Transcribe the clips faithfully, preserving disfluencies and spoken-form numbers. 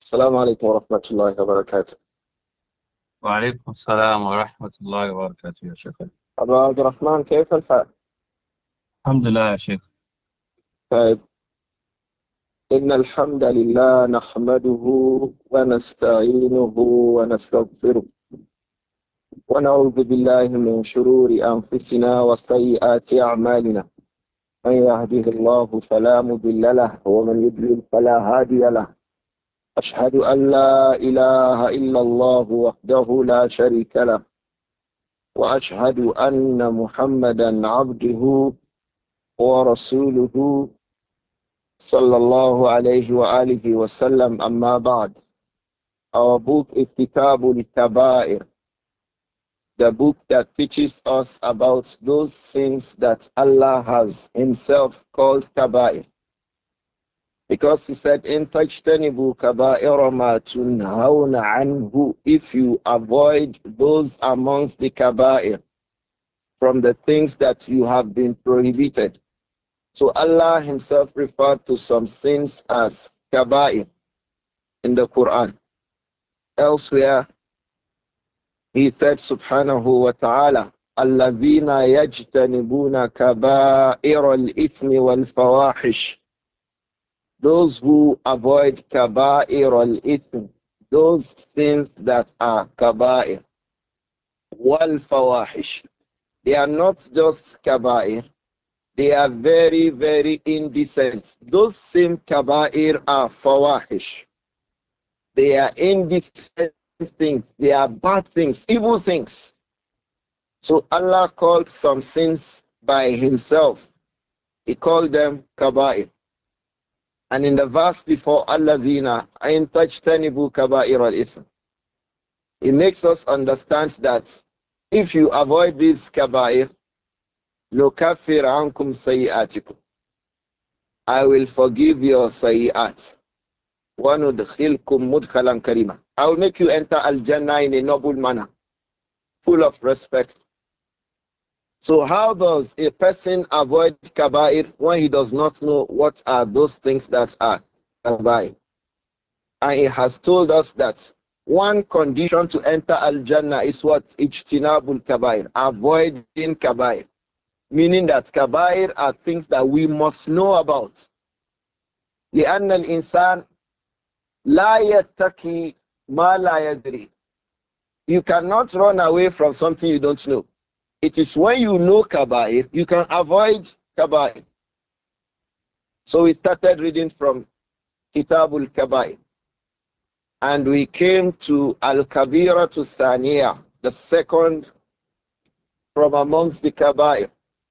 السلام عليكم ورحمة الله وبركاته. وعليكم السلام ورحمة الله وبركاته يا شيخ. أبا عبد الرحمن، كيف الحال؟ الحمد لله يا شيخ. طيب. إن الحمد لله نحمده ونستعينه ونستغفره ونعوذ بالله من شرور أنفسنا وسيئات أعمالنا. من يهده الله فلا مضل له ومن يضلل فلا هادي له. أشهد أن لا إله إلا الله وحده لا شريك له، وأشهد أن محمدا عبده ورسوله صلى الله عليه وآله وسلم. أما بعد. Our book is Kitabul Kabair, the book that teaches us about those things that Allah has Himself called Kabair. Because He said, In tajtanibu kabaira ma tunhawna anhu, if you avoid those amongst the Kabair, from the things that you have been prohibited. So Allah Himself referred to some sins as Kabair in the Quran. Elsewhere, He said, Subhanahu wa ta'ala, Alladhina yajtanibuna kaba'ira al-ithmi wal-fawahish. Those who avoid kaba'ir al-ithm, those sins that are kaba'ir, wal-fawahish. They are not just kaba'ir, they are very, very indecent. Those same kaba'ir are fawahish. They are indecent things. They are bad things, evil things. So Allah called some sins by Himself. He called them kaba'ir. And in the verse before, Allazina ain tajtanibu kaba'ir al-ithm, it makes us understand that if you avoid these kaba'ir, nukaffir ankum sayi'atikum, I will forgive your sayi'at. Wa nudkhilkum mudkhalan karima, I will make you enter al-Jannah in a noble manner, full of respect. So how does a person avoid kaba'ir when he does not know what are those things that are kaba'ir? And he has told us that one condition to enter al-Jannah is what? Ijtinabul kaba'ir, avoiding kaba'ir. Meaning that kaba'ir are things that we must know about. لأن الإنسان لا يتقي ما لا يدري. You cannot run away from something you don't know. It is when you know kaba'ir, you can avoid kaba'ir. So we started reading from Kitabul Kabair. And we came to Al-Kabira to Thaniya, the second from amongst the Kabair.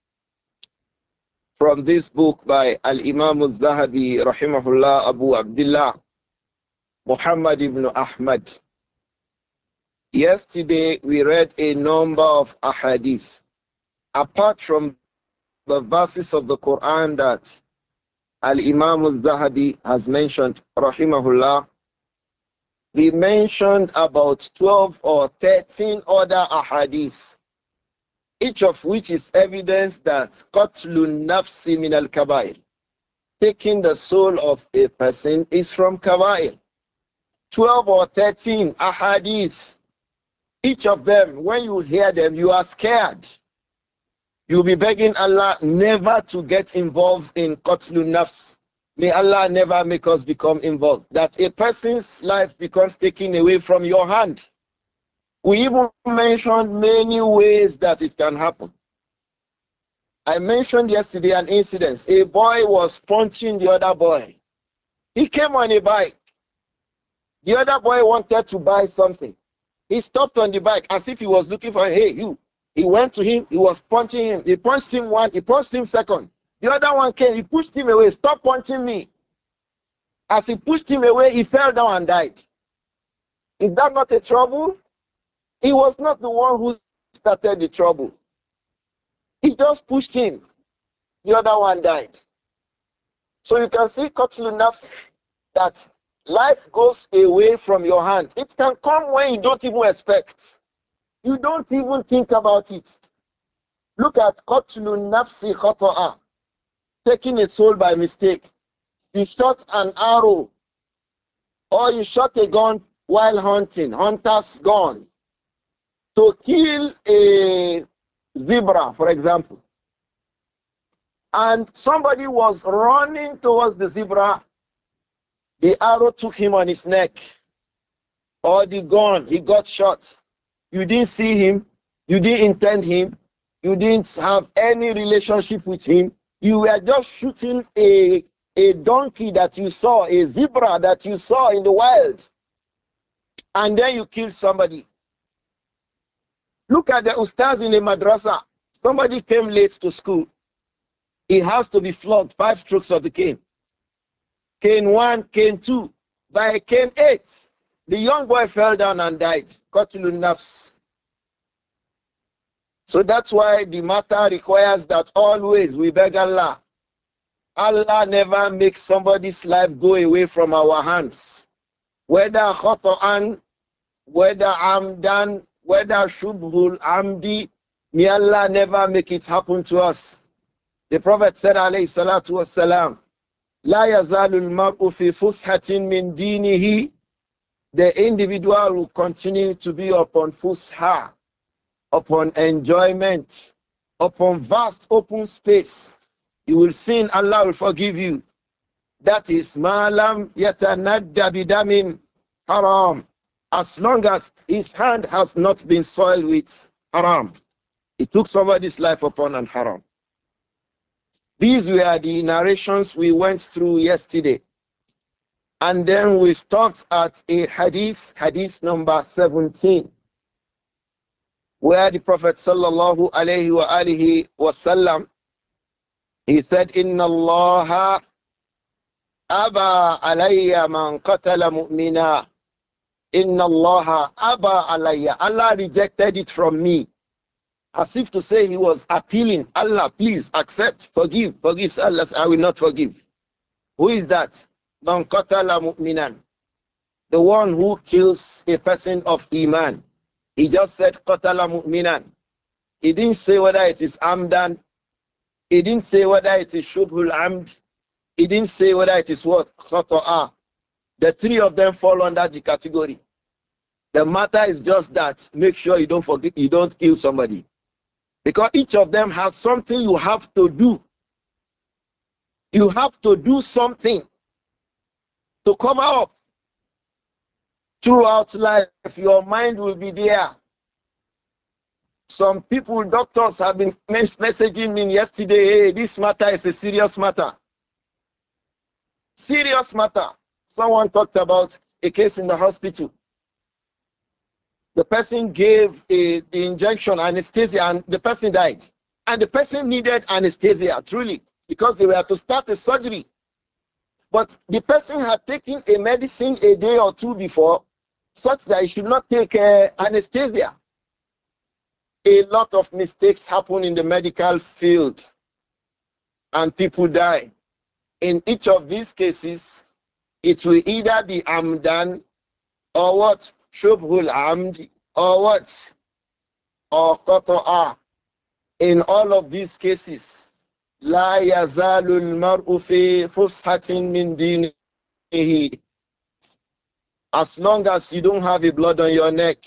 From this book by Al-Imam al-Zahabi, rahimahullah, Abu Abdullah, Muhammad ibn Ahmad. Yesterday, we read a number of ahadith. Apart from the verses of the Quran that Al-Imam al-Zahabi has mentioned, rahimahullah, he mentioned about twelve or thirteen other ahadith, each of which is evidence that qatlun nafsi min al-kabair, taking the soul of a person, is from kabair. twelve or thirteen ahadith. Each of them, when you hear them, you are scared. You'll be begging Allah never to get involved in qatlun nafs. May Allah never make us become involved. That a person's life becomes taken away from your hand. We even mentioned many ways that it can happen. I mentioned yesterday an incident. A boy was punching the other boy. He came on a bike. The other boy wanted to buy something. He stopped on the bike as if he was looking for, hey, you. He went to him. He was punching him. He punched him one. He punched him second. The other one came. He pushed him away. Stop punching me. As he pushed him away, he fell down and died. Is that not a trouble? He was not the one who started the trouble. He just pushed him. The other one died. So you can see, Qatlu Nafs, that life goes away from your hand. It can come when you don't even expect. You don't even think about it. Look at Qatlu Nafsi Khata'a, taking a soul by mistake. He shot an arrow Or you shot a gun while hunting, hunter's gun, to kill a zebra, for example. And somebody was running towards the zebra. The arrow took him on his neck. Or the gun, he got shot. You didn't see him. You didn't intend him. You didn't have any relationship with him. You were just shooting a, a donkey that you saw, a zebra that you saw in the wild. And then you killed somebody. Look at the ustaz in the madrasa. Somebody came late to school. He has to be flogged, five strokes of the cane. Cane one, cane two. By cane eight, the young boy fell down and died. Qatlun nafs. So that's why the matter requires that always we beg Allah. Allah never makes somebody's life go away from our hands. Whether khata'an, whether amdan, whether shubhul amdi, may Allah never make it happen to us. The Prophet said, alayhi salatu wassalam, La yazalul mar'u fi fushatin min dinihi. The individual will continue to be upon fusha, upon enjoyment, upon vast open space. You will sin, Allah will forgive you. That is malam yatanadda bidamin haram. As long as his hand has not been soiled with haram. He took somebody's life upon an haram. These were the narrations we went through yesterday. And then we stopped at a hadith, hadith number seventeen, where the Prophet sallallahu alayhi wa alihi wasallam, he said, Inna Allah aba alayya man qatala mu'mina. Inna Allah aba alayya. Allah rejected it from me. As if to say he was appealing, Allah, please accept, forgive, forgive. Allah, I will not forgive. Who is that? Man qatala mu'minan. The one who kills a person of iman. He just said qatala mu'minan. He didn't say whether it is amdan. He didn't say whether it is shubhul amd. He didn't say whether it is what? Khata'a. The three of them fall under the category. The matter is just that. Make sure you don't forget, you don't kill somebody. Because each of them has something you have to do. You have to do something to cover up. Throughout life, your mind will be there. Some people, doctors, have been messaging me yesterday, hey, this matter is a serious matter. Serious matter. Someone talked about a case in the hospital. The person gave a, the injection, anesthesia, and the person died. And the person needed anesthesia, truly, because they were to start a surgery. But the person had taken a medicine a day or two before, such that he should not take uh, anesthesia. A lot of mistakes happen in the medical field, and people die. In each of these cases, it will either be amdan or what? Shubhul amd or what? Or qata'a. In all of these cases, la yazalul mar'u fi fushatin min dinihi. As long as you don't have a blood on your neck,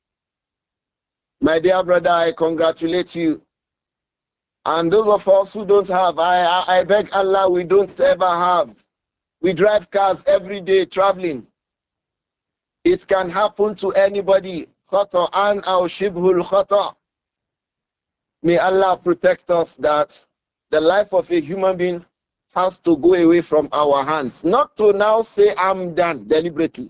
my dear brother, I congratulate you. And those of us who don't have, I, I, I beg Allah, we don't ever have. We drive cars every day traveling. It can happen to anybody. Khata'an aw shibhul khata'. May Allah protect us that the life of a human being has to go away from our hands. Not to now say, I'm done, deliberately.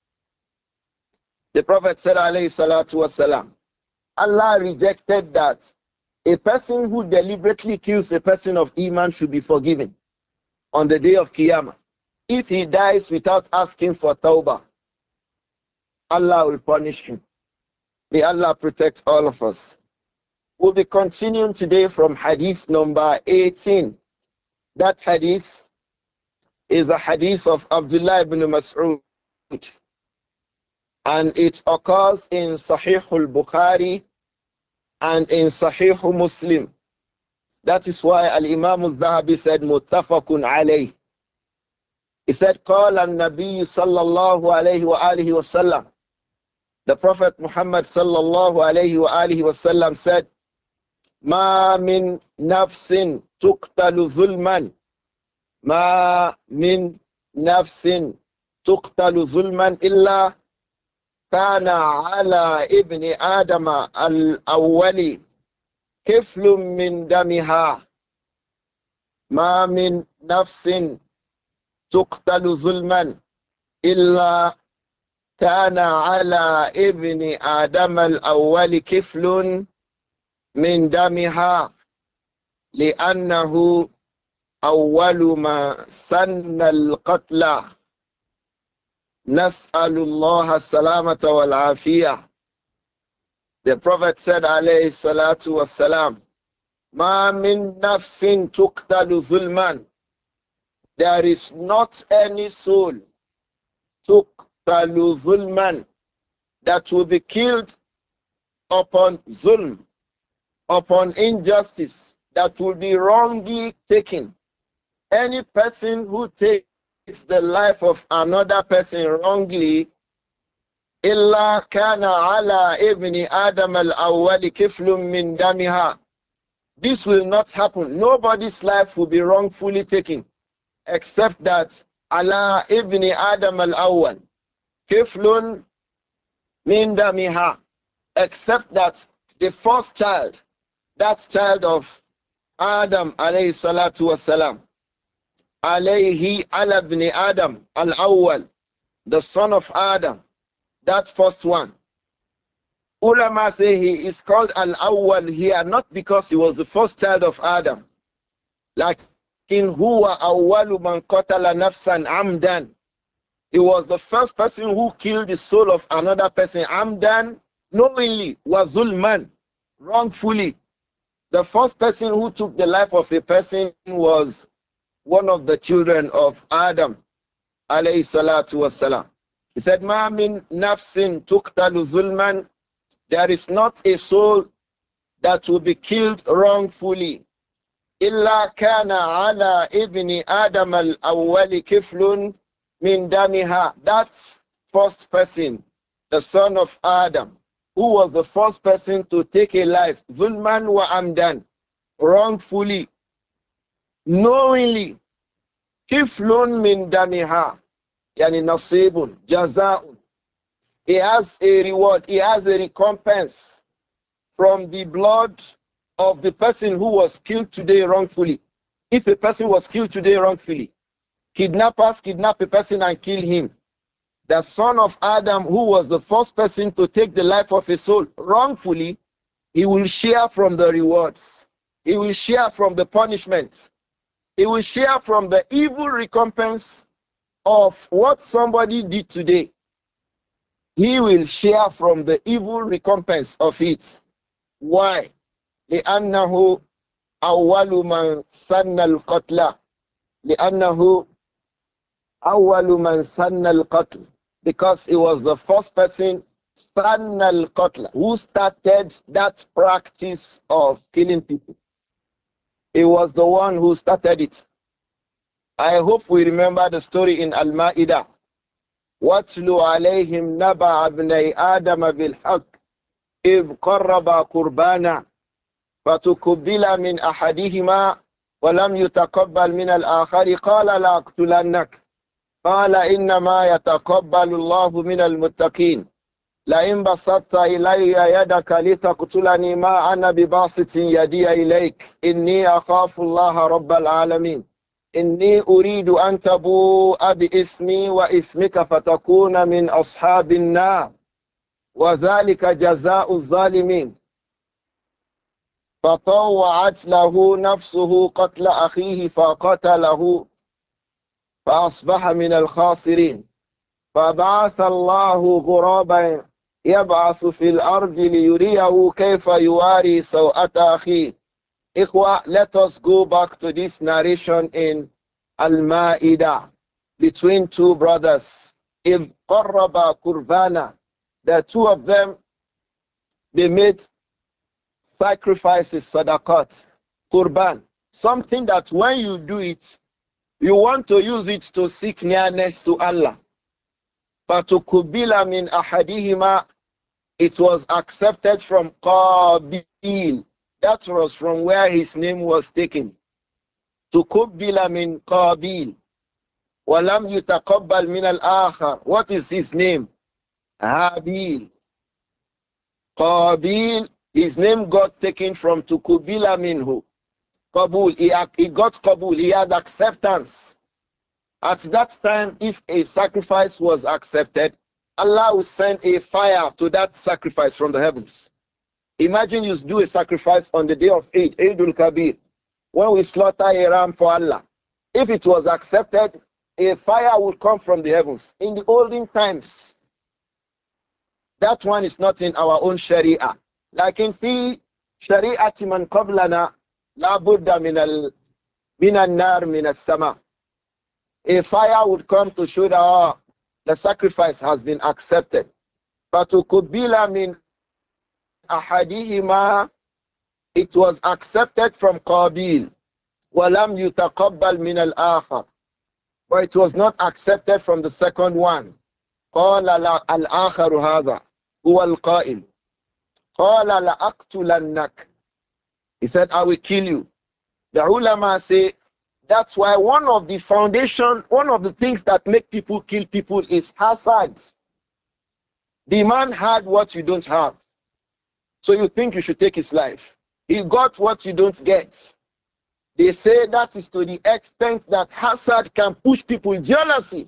The Prophet said, alayhi salatu wasalam, Allah rejected that. A person who deliberately kills a person of Iman should be forgiven on the day of Qiyamah. If he dies without asking for tawbah, Allah will punish him. May Allah protect all of us. We'll be continuing today from hadith number eighteen. That hadith is the hadith of Abdullah ibn Mas'ud. And it occurs in Sahih al-Bukhari and in Sahih Muslim. That is why Al-Imam al-Zahabi said, Muttafaqun alayh. He said, قال النبي صلى الله عليه وآله وسلم. The Prophet Muhammad صلى الله عليه وآله وسلم said, ما من نفس تقتل ظلما ما من نفس تقتل ظلما إلا كان على ابن آدم الأول كفل من دمها. ما من نفس تقتل ظلما إلا كان على ابن آدم الأول كفل من دمها لأنه أول ما سن القتل. نسأل الله السلامة والعافية. The Prophet said عليه الصلاة والسلام, ما من نفس تقتل ظلما. There is not any soul تقتل ظلما that will be killed upon zulm, upon injustice, that will be wrongly taken. Any person who takes the life of another person wrongly, إلا كان على ابن آدم الأول كفل من دمها. This will not happen. Nobody's life will be wrongfully taken, except that على ابن آدم الأول كفل من دمها, except that the first child, that child of Adam alayhi salatu wasalam, alayhi ala ibn Adam al-awwal, the son of Adam, that first one. Ulama say he is called al-awwal here not because he was the first child of Adam, like in huwa awwalu man qatala nafsan amdan. He was the first person who killed the soul of another person amdan, knowingly, was zulman, wrongfully. The first person who took the life of a person was one of the children of Adam alayhi salatu wassalam. He said, Ma min nafsin tuqtalu zulman. There is not a soul that will be killed wrongfully. Illa kana ala ibni Adam al-awwali kiflun min damiha. That first person, the son of Adam, who was the first person to take a life, zulman wa amdan, wrongfully, knowingly, kiflun min damiha, yani nasibun, jazaun. He has a reward, he has a recompense from the blood of the person who was killed today wrongfully. If a person was killed today wrongfully, kidnappers kidnap a person and kill him. The son of Adam, who was the first person to take the life of a soul wrongfully, he will share from the rewards. He will share from the punishment. He will share from the evil recompense of what somebody did today. He will share from the evil recompense of it. Why? لأنه أول من سن القتل. لأنه أول من سن القتل. Because he was the first person, سن القتل, who started that practice of killing people. He was the one who started it. I hope we remember the story in Al-Ma'idah. وَاتْلُ عَلَيْهِمْ نَبَعَ ابْنَيْ آدَمَ بِالْحَقِّ إِذْ قَرَّبَا قُرْبَانًا فَتُقُبِّلَ مِنْ أَحَدِهِمَا وَلَمْ يُتَقَبَّلْ مِنَ الْآخَرِ قَالَ لَأَقْتُلَنَّكَ قَالَ إِنَّمَا يَتَقَبَّلُ اللَّهُ مِنَ الْمُتَّقِينَ لئن بسطت إلي يدك لتقتلني ما أنا بباسط يدي إليك إني أخاف الله رب العالمين إني أريد أن تبوء بإثمي وإثمك فتكون من أصحاب النار وذلك جزاء الظالمين فطوعت له نفسه قتل أخيه فقتله فأصبح من الخاسرين فبعث الله غرابا يبعث في الأرض ليريه كيف يواري سوءة أخيه. Ikhwa, let us go back to this narration in Al-Ma'idah between two brothers. إِذْ قَرَّبَا قُرْبَانًا. The two of them, they made sacrifices, sadaqat, qurban. Something that when you do it, You want to use it to seek nearness to Allah. فَتُقُبِّلَ مِنْ أَحَدِهِمَا. It was accepted from Qabil. That was from where his name was taken. تُقُبِّلَ مِنْ قَابِيل. وَلَمْ يُتَقَبَّلْ مِنَ الْآخَرِ. What is his name? Habil. Qabil, his name got taken from Tukubila minhu. Qabul, he, he got Qabul, he had acceptance. At that time, if a sacrifice was accepted, Allah will send a fire to that sacrifice from the heavens. Imagine you do a sacrifice on the day of Eid, Eidul Kabir, when we slaughter a ram for Allah. If it was accepted, a fire would come from the heavens. In the olden times, that one is not in our own Sharia. Like in fi Shari'ati man qablana, la budda min al min an-nar min as-sama. A fire would come to show that oh, the sacrifice has been accepted. But to kubila min ahadihima, it was accepted from Qabil. Walam yutaqabbal min al-akhar. But it was not accepted from the second one. قال الآخر هذا هو القائل قال لأقتلنك. He said, I will kill you. The ulama say, that's why one of the foundation, one of the things that make people kill people is hazard. The man had what you don't have. So you think you should take his life. He got what you don't get. They say that is to the extent that hazard can push people, jealousy.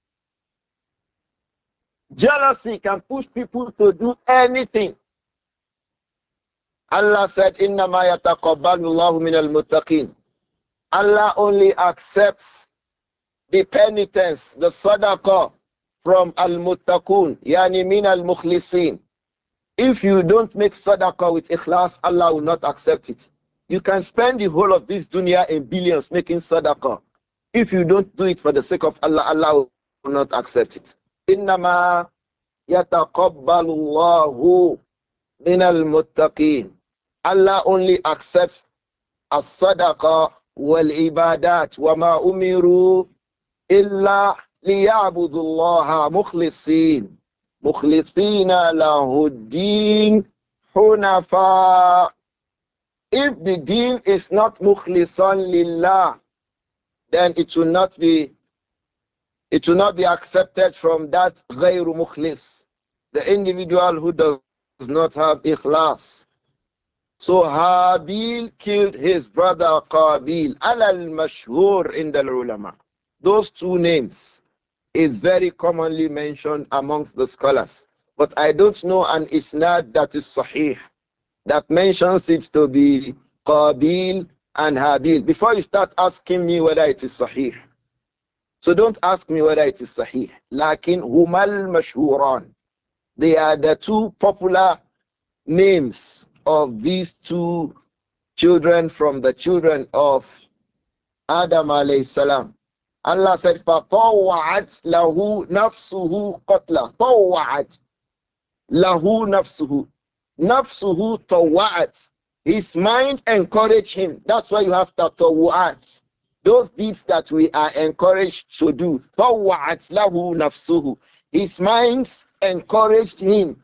Jealousy can push people to do anything. Allah said, إِنَّمَا يَتَقَبَّلُ اللَّهُ مِنَ الْمُتَّقِينَ. Allah only accepts the penitence, the sadaqah from al-muttaqun, yani min al-mukhlisin. If you don't make sadaqah with ikhlas, Allah will not accept it. You can spend the whole of this dunya in billions making sadaqah. If you don't do it for the sake of Allah, Allah will not accept it. إِنَّمَا يَتَقَبَّلُ اللَّهُ مِنَ الْمُتَّقِينَ. Allah only accepts as-sadaqah wal-ibadat wa ma umiru illa liya'budu Allah mukhlisin mukhlisina lahu ad-din hunafa. If the deen is not mukhlisan lillah, then it will not be it will not be accepted from that ghayru mukhlis, the individual who does not have ikhlas. So Habil killed his brother Qabil. Alal mashhur in the ulama. Those two names is very commonly mentioned amongst the scholars. But I don't know an isnad that is sahih, that mentions it to be Qabil and Habil. Before you start asking me whether it is sahih. So don't ask me whether it is sahih. Lakin humal mashhuran. They are the two popular names of these two children from the children of Adam alayhi salam. Allah said, فَطَوَّعَتْ لَهُ نَفْسُهُ قَتْلًا. طَوَّعَتْ لَهُ نَفْسُهُ. نَفْسُهُ طَوَّعَتْ. His mind encouraged him. That's why you have tatawu'at. Those deeds that we are encouraged to do. طَوَّعَتْ لَهُ نَفْسُهُ. His minds encouraged him.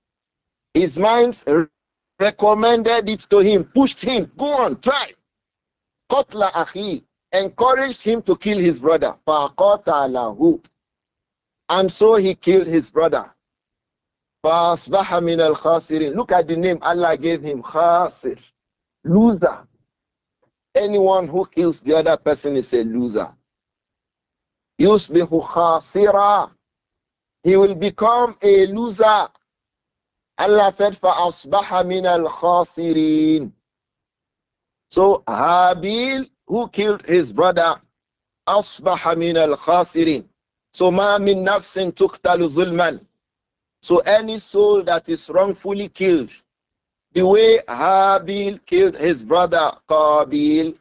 His minds recommended it to him, pushed him, go on, try. Qatla akhi, encouraged him to kill his brother. Faqatalahu. And so he killed his brother. Fasbaha min al-khasirin. Look at the name Allah gave him, khasir, loser. Anyone who kills the other person is a loser. Yusbihu khasira. He will become a loser. Allah said, فَأَصْبَحَ مِنَ الْخَاسِرِينَ. So Habil, who killed his brother, أَصْبَحَ مِنَ الْخَاسِرِينَ. So مَا مِن نَفْسٍ تُقْتَلُ ظُلْمًا. So any soul that is wrongfully killed, the way Habil killed his brother Qabil,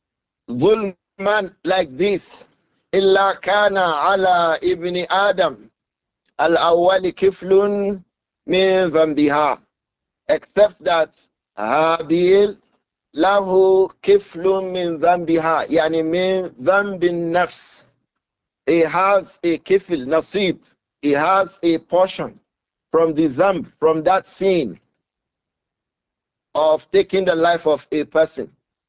ظُلْمًا, like this, إِلَّا كَانَ عَلَى إِبْنِ آدَمَ الْأَوَّلِ كِفْلٌ min dhanbiha, except that Habil lahu kiflun min dhanbiha, yani min dhanbin nafs. He has a kifil, nasib. He has a portion from the dhanb, from that sin of taking the life of a person.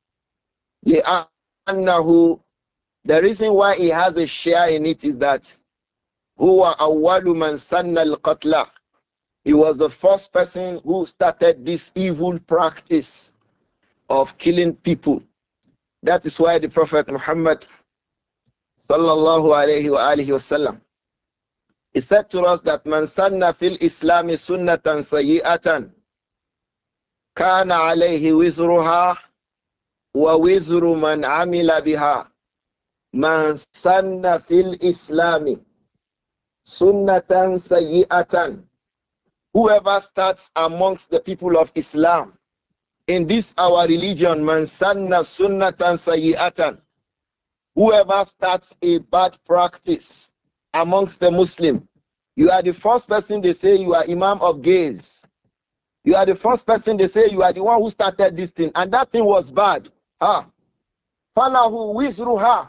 لأنه, the reason why he has a share in it is that هو أول من سن القتل. He was the first person who started this evil practice of killing people. That is why the Prophet Muhammad sallallahu alayhi wa alihi wasallam, he said to us that man sanna fil islami sunnatan sayyi'atan kana alayhi wizruha wa wizru man amila biha. Man sanna fil islami sunnatan sayyi'atan. Whoever starts amongst the people of Islam in this our religion, man sanna sunnatan sayyi'atan. Whoever starts a bad practice amongst the Muslim, you are the first person they say you are Imam of gays. You are the first person they say you are the one who started this thing, and that thing was bad. Ah, falahu wizruha.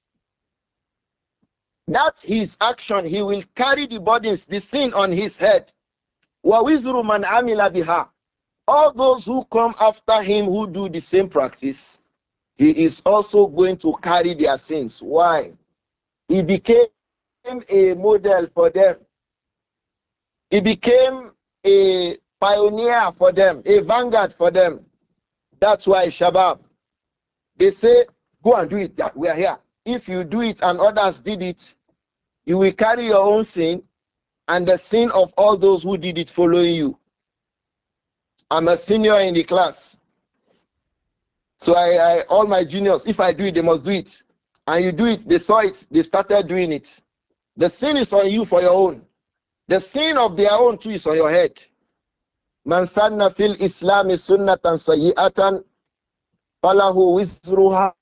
That's his action. He will carry the burdens, the sin on his head. Wa wizru man amila biha. All those who come after him who do the same practice, he is also going to carry their sins. Why? He became a model for them. He became a pioneer for them, a vanguard for them. That's why Shabab, they say, go and do it. That we are here. If you do it and others did it, you will carry your own sin and the sin of all those who did it following you. I'm a senior in the class. So I, I all my juniors, if I do it, they must do it. And you do it, they saw it, they started doing it. The sin is on you for your own. The sin of their own too is on your head. Man sanna fil islami sunnatan sayyi'atan falahu wizruha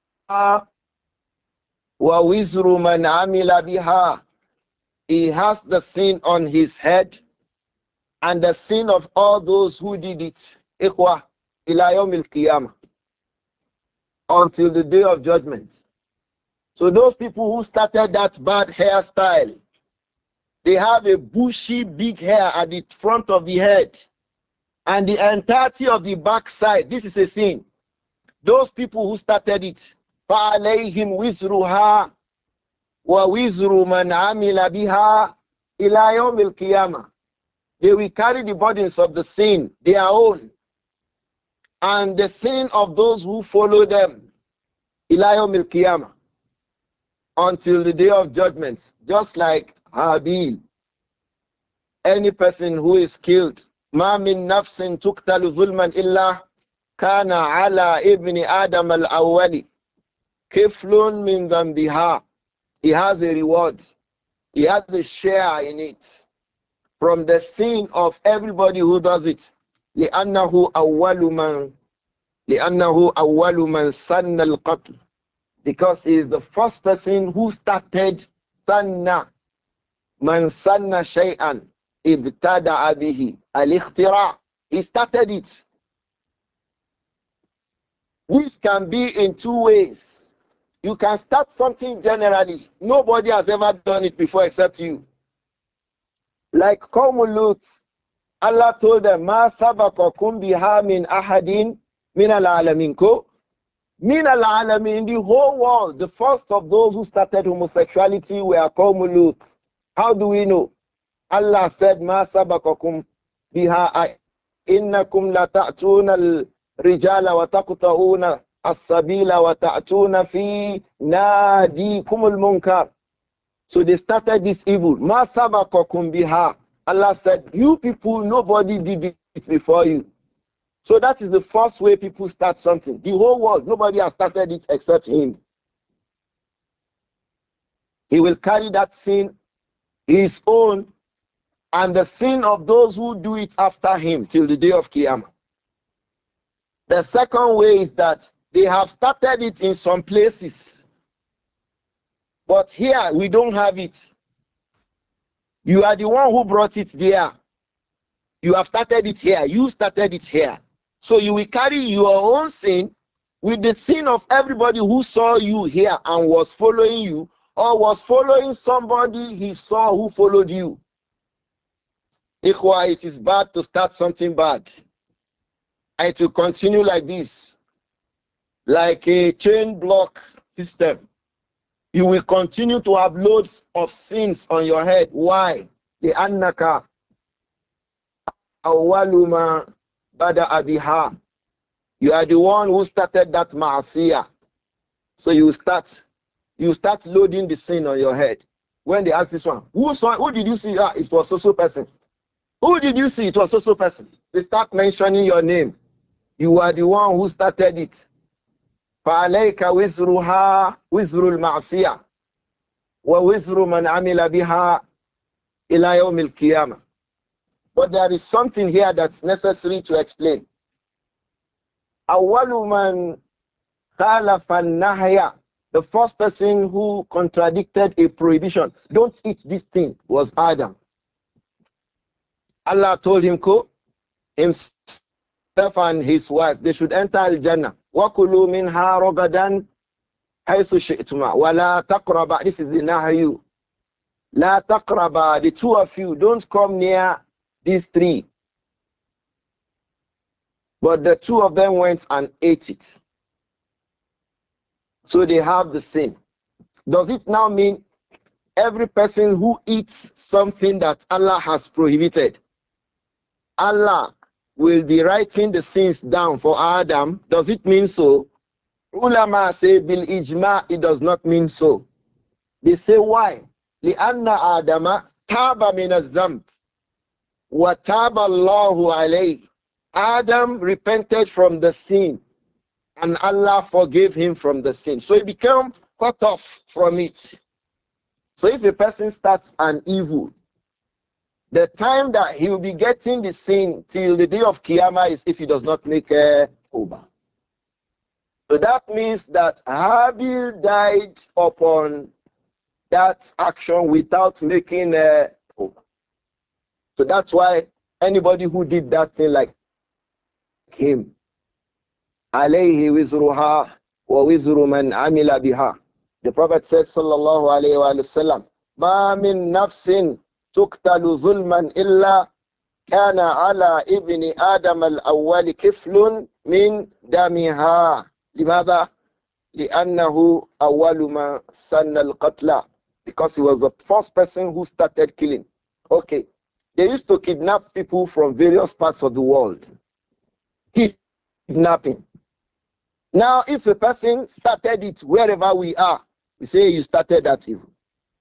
wa wizru man amila biha. He has the sin on his head and the sin of all those who did it. Ikhwa ila yawmil qiyamah, until the day of judgment. So those people who started that bad hairstyle, they have a bushy big hair at the front of the head and the entirety of the back side. This is a sin. Those people who started it, فَعَلَيْهِمْ وِزْرُهَا وَوِزْرُ مَنْ عَمِلَ بِهَا إِلَى يَوْمِ الْقِيَامَةِ. They will carry the burdens of the sin, their own, and the sin of those who follow them, إِلَى يَوْمِ الْقِيَامَةِ, until the day of judgment. Just like Habil, any person who is killed, مَا مِن نَفْسٍ تُقْتَلُ ظُلْمًا إِلَّا كَانَ عَلَى إِبْنِ آدَمَ الْأَوَّلِ كِفْلٌ مِنْ ذَنْبِهَا. He has a reward. He has a share in it from the sin of everybody who does it. لِأَنَّهُ أَوَّلُ مَنْ لِأَنَّهُ أَوَّلُ مَنْ سَنَّ الْقَتْلِ, because he is the first person who started sanna. Man sanna shay'an ibtada'a bihi al-ikhtira'. He started it. This can be in two ways. You can start something generally. Nobody has ever done it before except you. Like Qawmul Lut, Allah told them, Ma sabaqakum biha min ahadin min al-alamin. Min al-alamin, in the whole world, the first of those who started homosexuality were Qawmul Lut. How do we know? Allah said, Ma sabaqakum biha innakum la ta'tuna al-rijala wa taqta'una as-sabila wa ta'tuna fi nadikum al-munkar. So they started this evil. Ma sabaqakum biha. Allah said, you people, nobody did it before you. So that is the first way people start something. The whole world, nobody has started it except him. He will carry that sin, his own, and the sin of those who do it after him till the day of Qiyamah. The second way is that they have started it in some places, but here we don't have it. You are the one who brought it there. You have started it here. You started it here. So you will carry your own sin with the sin of everybody who saw you here and was following you, or was following somebody he saw who followed you. Ikhwa, it is bad to start something bad. And it will continue like this, like a chain block system. You will continue to have loads of sins on your head. Why? لأنك أول ما بدأ بها. You are the one who started that ma'asiyah. So you start, you start loading the sin on your head. When they ask this one, who saw, who did you see? Ah, it was so-so person. Who did you see? It was so-so person. They start mentioning your name. You are the one who started it. فَعَلَيْكَ وِزْرُهَا وِزْرُ الْمَعْصِيَةِ وَوِزْرُ مَنْ عَمِلَ بِهَا إِلَى يَوْمِ الْقِيَامَةِ. But there is something here that's necessary to explain. أَوَّلُ مَنْ خَالَفَ النَّهْيَ. The first person who contradicted a prohibition, don't eat this thing, was Adam. Allah told him, "Ko himself and his wife, they should enter Al-Jannah. وَكُلُوا مِنْهَا رَغَدًا حَيْثُ شِئْتُمَا وَلَا تَقْرَبَا." This is the Nahyu. La taqraba, the two of you, don't come near these three. But the two of them went and ate it. So they have the sin. Does it now mean every person who eats something that Allah has prohibited, Allah will be writing the sins down for Adam? Does it mean so? Ulama say bil ijma, it does not mean so. They say why? لأن آدم تاب من الذنب وتاب الله عليه. Adam repented from the sin and Allah forgave him from the sin. So he became cut off from it. So if a person starts an evil, the time that he will be getting the sin till the day of Qiyamah is if he does not make a tawbah. So that means that Habil died upon that action without making a tawbah. So that's why anybody who did that thing like him, alayhi wizruha wa wizru man amila biha. The Prophet said, sallallahu alayhi wa sallam, ma min nafsin tuqtalu zulman illa kana ala ibni adam al-awwali kiflun min damiha. Limada? لأنه أول ما سن القتلى. Because he was the first person who started killing. Okay. They used to kidnap people from various parts of the world. Kidnapping. Now, if a person started it wherever we are, we say you started that evil.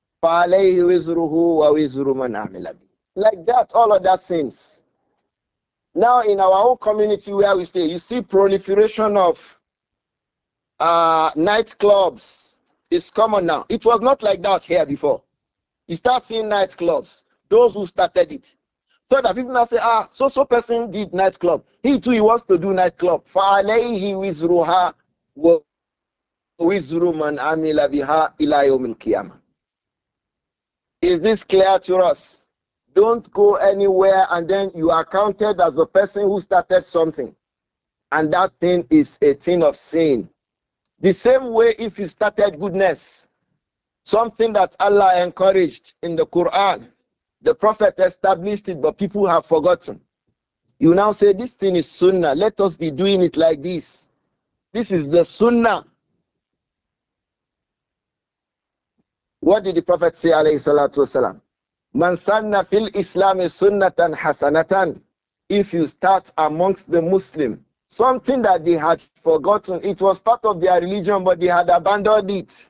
Like that, all of that sins. Now, in our own community where we stay, you see proliferation of uh, nightclubs. It's common now. It was not like that here before. You start seeing nightclubs. Those who started it. So that people now say, ah, so so person did nightclub. He too, he wants to do nightclub. فَعَلَيْهِ وِزْرُهَا وَوِزْرُ مَنْ عَمِلَ بِهَا إِلَى يَوْمِ الْقِيَامَةِ. Is this clear to us? Don't go anywhere and then you are counted as the person who started something. And that thing is a thing of sin. The same way if you started goodness, something that Allah encouraged in the Quran, the Prophet established it, but people have forgotten. You now say, this thing is sunnah. Let us be doing it like this. This is the sunnah. What did the Prophet say, alayhi salatu wasalam? Man sanna fil Islam sunnatan hasanatan. If you start amongst the Muslim, something that they had forgotten, it was part of their religion, but they had abandoned it.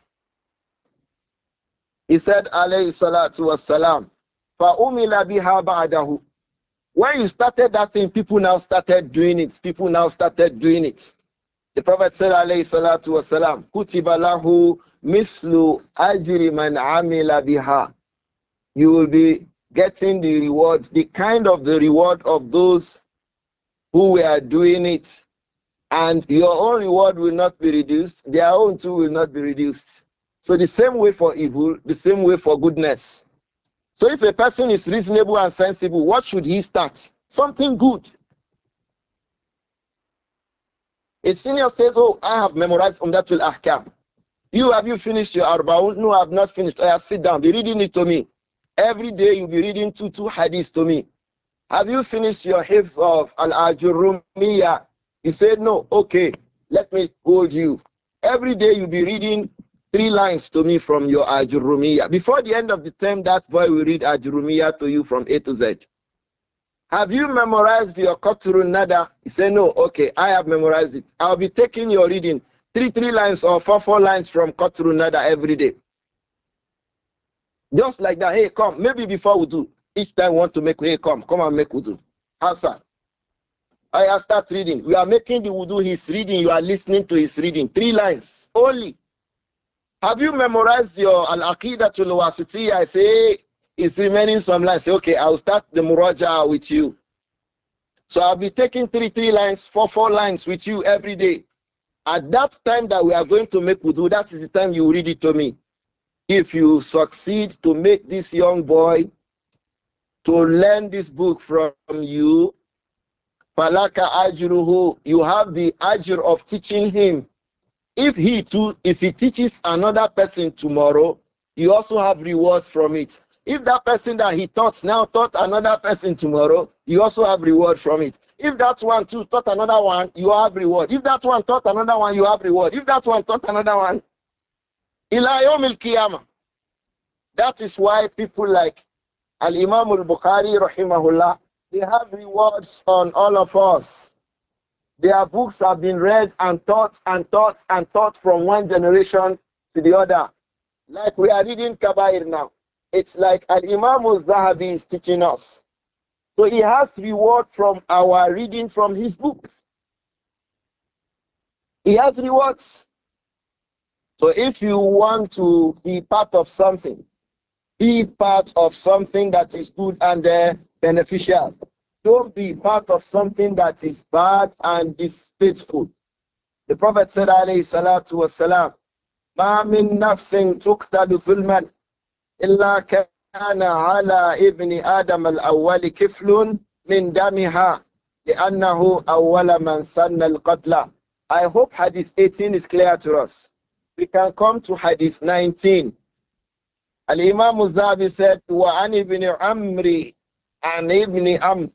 He said, alayhi salatu wasalam, فَأُمِلَ بِهَا بَعْدَهُ. When you started that thing, people now started doing it. People now started doing it. The Prophet said, alayhi salatu wasalam, كُتِبَ لَهُ مِثْلُ أَجْرِ مَنْ عَمِلَ بِهَا. You will be getting the reward, the kind of the reward of those who were doing it. And your own reward will not be reduced. Their own too will not be reduced. So the same way for evil, the same way for goodness. So if a person is reasonable and sensible, what should he start? Something good. A senior says, oh, I have memorized Umdatul Ahkam. You, have you finished your Arbaun? No, I have not finished. I sit down, be reading it to me. Every day you'll be reading two, two hadiths to me. Have you finished your hifz of Al-Ajurumiyya? He said, no. Okay, let me hold you. Every day you'll be reading three lines to me from your Ajurumiyya. Before the end of the term, that boy will read Ajurumiyya to you from A to Z. Have you memorized your Qatrun Nada? He said, no. Okay, I have memorized it. I'll be taking your reading, three, three lines or four, four lines from Qatrun Nada every day. Just like that. Hey, come. Maybe before we do, each time we want to make, hey, come, come and make wudu. Answer. I start reading. We are making the wudu, he's reading, you are listening to his reading. Three lines only. Have you memorized your Al-Aqidah to Wasitiyya? I say, it's remaining some lines. Say, okay, I'll start the Muraja with you. So I'll be taking three, three lines, four, four lines with you every day. At that time that we are going to make wudu, that is the time you read it to me. If you succeed to make this young boy to learn this book from you, Falaka ajruhu, you have the ajr of teaching him. If he too, if he teaches another person tomorrow, you also have rewards from it. If that person that he taught now taught another person tomorrow, you also have reward from it. If that one too taught another one, you have reward. If that one taught another one, you have reward. If that one taught another one, ila yawmil qiyamah. That is why people like Al-Imam al-Bukhari rahimahullah, they have rewards on all of us. Their books have been read and taught and taught and taught from one generation to the other. Like we are reading Kabair now. It's like Al-Imam al-Zahabi is teaching us. So he has reward from our reading from his books. He has rewards. So if you want to be part of something, be part of something that is good and uh, beneficial. Don't be part of something that is bad and distasteful. The Prophet said, alayhi salatu wasalam, ما من نفس تقتل ظلما إلا كان على ابن آدم الأول كفل من دمها لأنه أول من سن القتل. I hope Hadith eighteen is clear to us. We can come to Hadith nineteen. Al-Imam al-Zahabi said, وعن ابن عمري عن ابن عمرو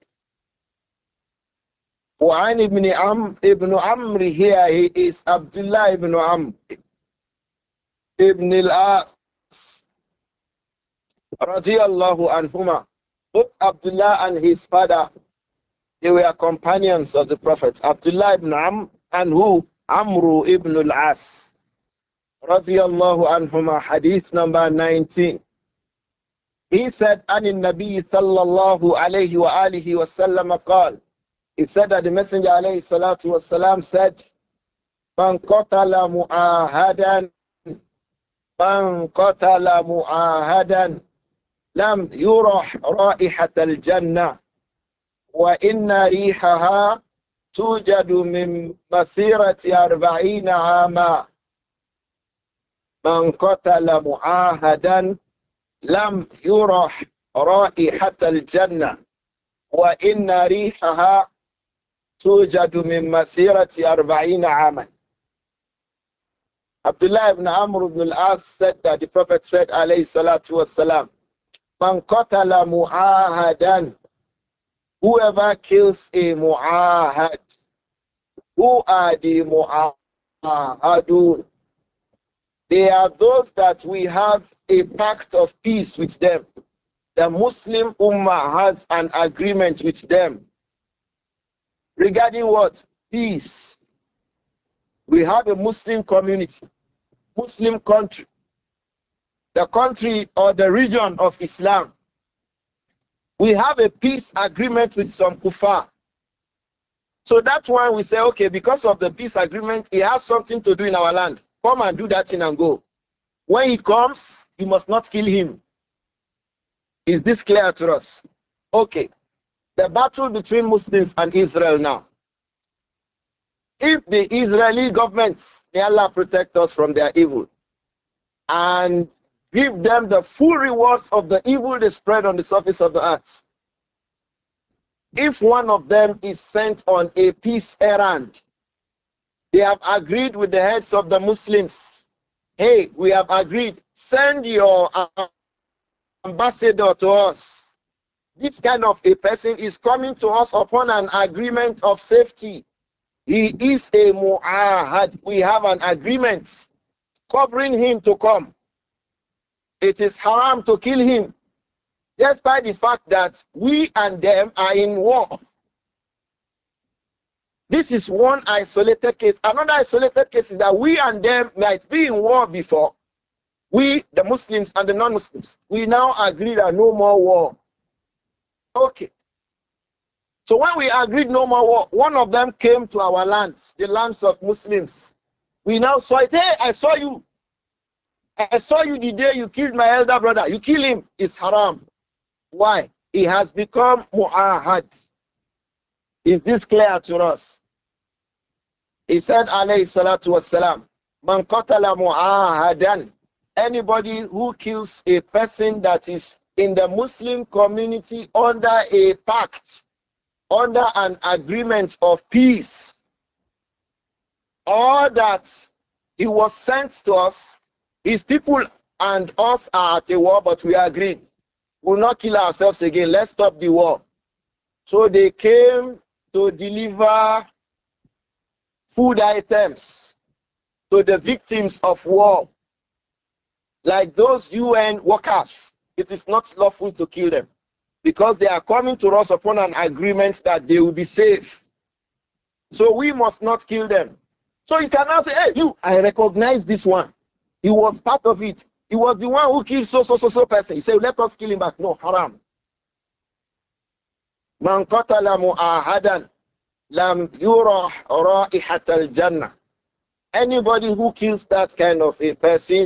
وعن ابن عمرو ابن عمرو here he is Abdullah ibn Amr ibn al-As radiyallahu anhuma. Both Abdullah and his father, they were companions of the Prophet. Abdullah ibn Amr and who? Amru ibn al-As radiyallahu anhuma. Hadith number nineteen. He said, عن النبي صلى الله عليه وآله وسلم قال. He said that the Messenger alayhi salatu wasalam said, من قتل معاهدا من قتل معاهدا لم يرح رائحة الجنة وإن ريحها توجد من مسيرة أربعين عاما. من قتل معاهدا لم يرح رائحة الجنة وإن ريحها توجد من مسيرة أربعين عاما. Abdullah ibn Amr ibn al-As said that the Prophet said, alayhi salatu wassalam, Man qatala mu'ahadan, whoever kills a mu'ahad. Who are the mu'ahadun? They are those that we have a pact of peace with them. The Muslim Ummah has an agreement with them. Regarding what? Peace. We have a Muslim community, Muslim country, the country or the region of Islam. We have a peace agreement with some kuffar. So that's why we say, okay, because of the peace agreement, he has something to do in our land. Come and do that thing and go. When he comes, you must not kill him. Is this clear to us? Okay. The battle between Muslims and Israel now. If the Israeli government, may Allah protect us from their evil, and give them the full rewards of the evil they spread on the surface of the earth. If one of them is sent on a peace errand, They have agreed with the heads of the Muslims. Hey, we have agreed. Send your ambassador to us. This kind of a person is coming to us upon an agreement of safety. He is a mu'ahad. We have an agreement covering him to come. It is haram to kill him, despite the fact that we and them are in war. This is one isolated case. Another isolated case is that we and them might be in war before. We, the Muslims and the non-Muslims, we now agree that no more war. Okay. So when we agreed no more war, one of them came to our lands, the lands of Muslims. We now saw it. Hey, I saw you. I saw you the day you killed my elder brother. You kill him. It's haram. Why? He has become mu'ahad. Is this clear to us? He said, alayhi salatu wassalam, man qatala mu'ahadan. Anybody who kills a person that is in the Muslim community under a pact, under an agreement of peace, or that he was sent to us, his people and us are at a war, but we agreed. We'll not kill ourselves again. Let's stop the war. So they came to deliver food items to the victims of war. Like those U N workers, it is not lawful to kill them because they are coming to us upon an agreement that they will be safe. So we must not kill them. So you cannot say, hey, you, I recognize this one. He was part of it. He was the one who killed so, so, so, so person. You say, let us kill him back. No, haram. Man qatala mu'ahadan lam yurah ra'ihat al-jannah. Anybody who kills that kind of a person,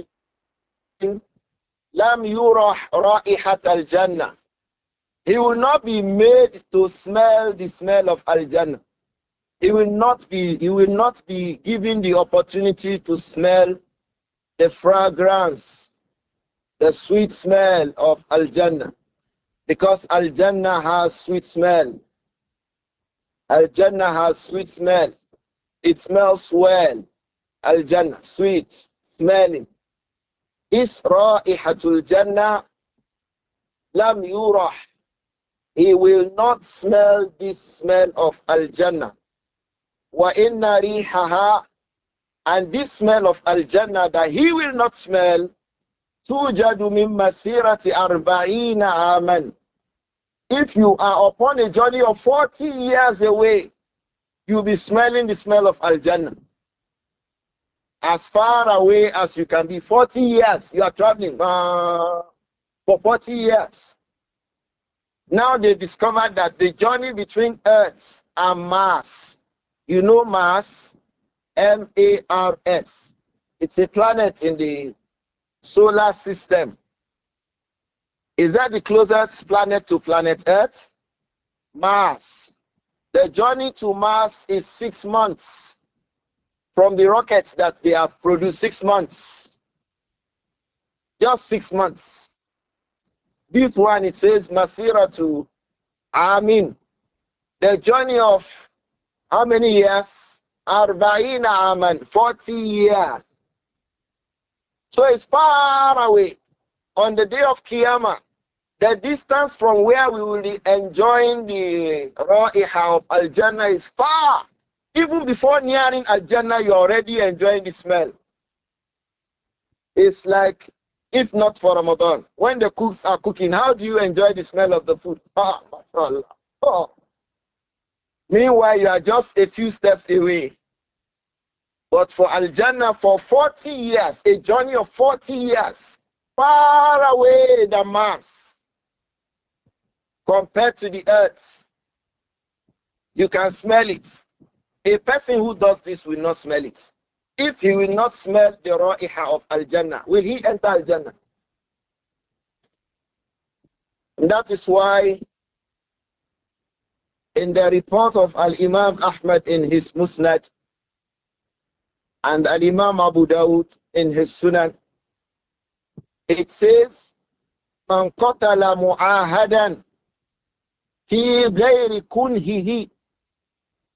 lam yurah ra'ihat al-jannah. He will not be made to smell the smell of al-jannah. He will not be, he will not be given the opportunity to smell the fragrance, the sweet smell of al-jannah. Because al-jannah has sweet smell. Al-jannah has sweet smell. It smells well. Al-jannah, sweet, smelling. Is ra'ihatul jannah lam yurah. He will not smell this smell of al-jannah. Wa inna rihaha, and this smell of al-jannah that he will not smell, tujadu min masirati arba'ina aman. If you are upon a journey of forty years away, you'll be smelling the smell of al-jannah. As far away as you can be, forty years, you are traveling uh, for forty years. Now they discovered that the journey between Earth and Mars, you know Mars, M A R S, it's a planet in the solar system. Is that the closest planet to planet Earth? Mars. The journey to Mars is six months from the rockets that they have produced. Six months. Just six months. This one, it says Masira to Amin. The journey of how many years? Arba'ina Aman, forty years. So it's far away. On the day of Qiyamah, the distance from where we will be enjoying the Ra'iha of Al-Jannah is far. Even before nearing Al-Jannah, you're already enjoying the smell. It's like, if not for Ramadan, when the cooks are cooking, how do you enjoy the smell of the food? Ah, mashallah. Oh. Meanwhile, you are just a few steps away. But for Al-Jannah, for forty years, a journey of forty years, far away the Mars, compared to the earth, you can smell it. A person who does this will not smell it. If he will not smell the ra'iha of Al-Jannah, will he enter Al-Jannah? And that is why in the report of Al-Imam Ahmad in his Musnad and Al-Imam Abu Dawud in his Sunan, it says, Man qatala mu'ahadan fi ghayri kunhihi.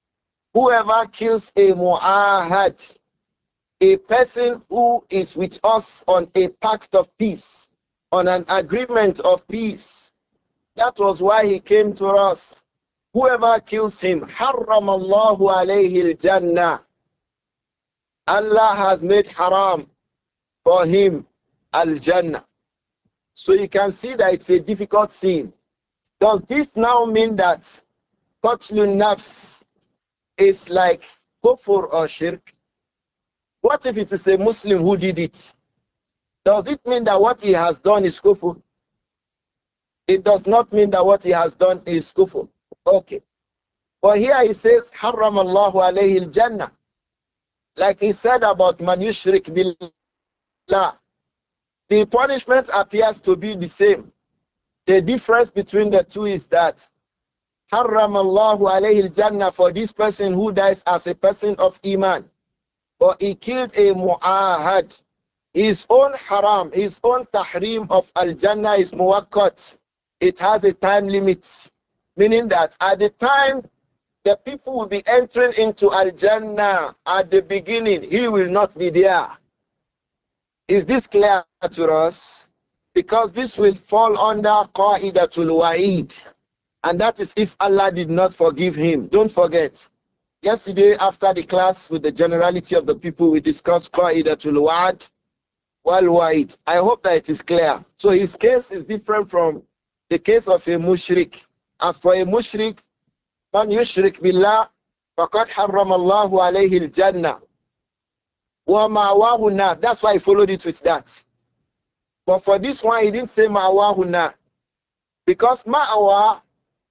Whoever kills a mu'ahad, a person who is with us on a pact of peace, on an agreement of peace, that was why he came to us. Whoever kills him, حرم الله عليه الجنة. Allah has made haram for him al-Jannah. So you can see that it's a difficult sin. Does this now mean that qatlun nafs is like kufr or shirk? What if it is a Muslim who did it? Does it mean that what he has done is kufr? It does not mean that what he has done is kufr. Okay. But here he says, Harram Allahu alayhi al-Jannah. Like he said about man yushrik billah. The punishment appears to be the same. The difference between the two is that Harram Allahu alayhi al-Jannah for this person who dies as a person of Iman. But he killed a mu'ahad. His own haram, his own tahrim of al-Jannah is muwaqqat. It has a time limit. Meaning that at the time the people will be entering into al-Jannah at the beginning, he will not be there. Is this clear to us? Because this will fall under qa'idatul wa'id. And that is if Allah did not forgive him. Don't forget. Yesterday, after the class with the generality of the people, we discussed qa'idatul wa'ad wal wa'id. I hope that it is clear. So his case is different from the case of a mushrik. As for a mushrik, man yushrik billah, faqad harram Allahu alayhi al-Jannah. Wa ma'wahu nar. That's why he followed it with that. But for this one, he didn't say ma'wahu nar. Because ma'wa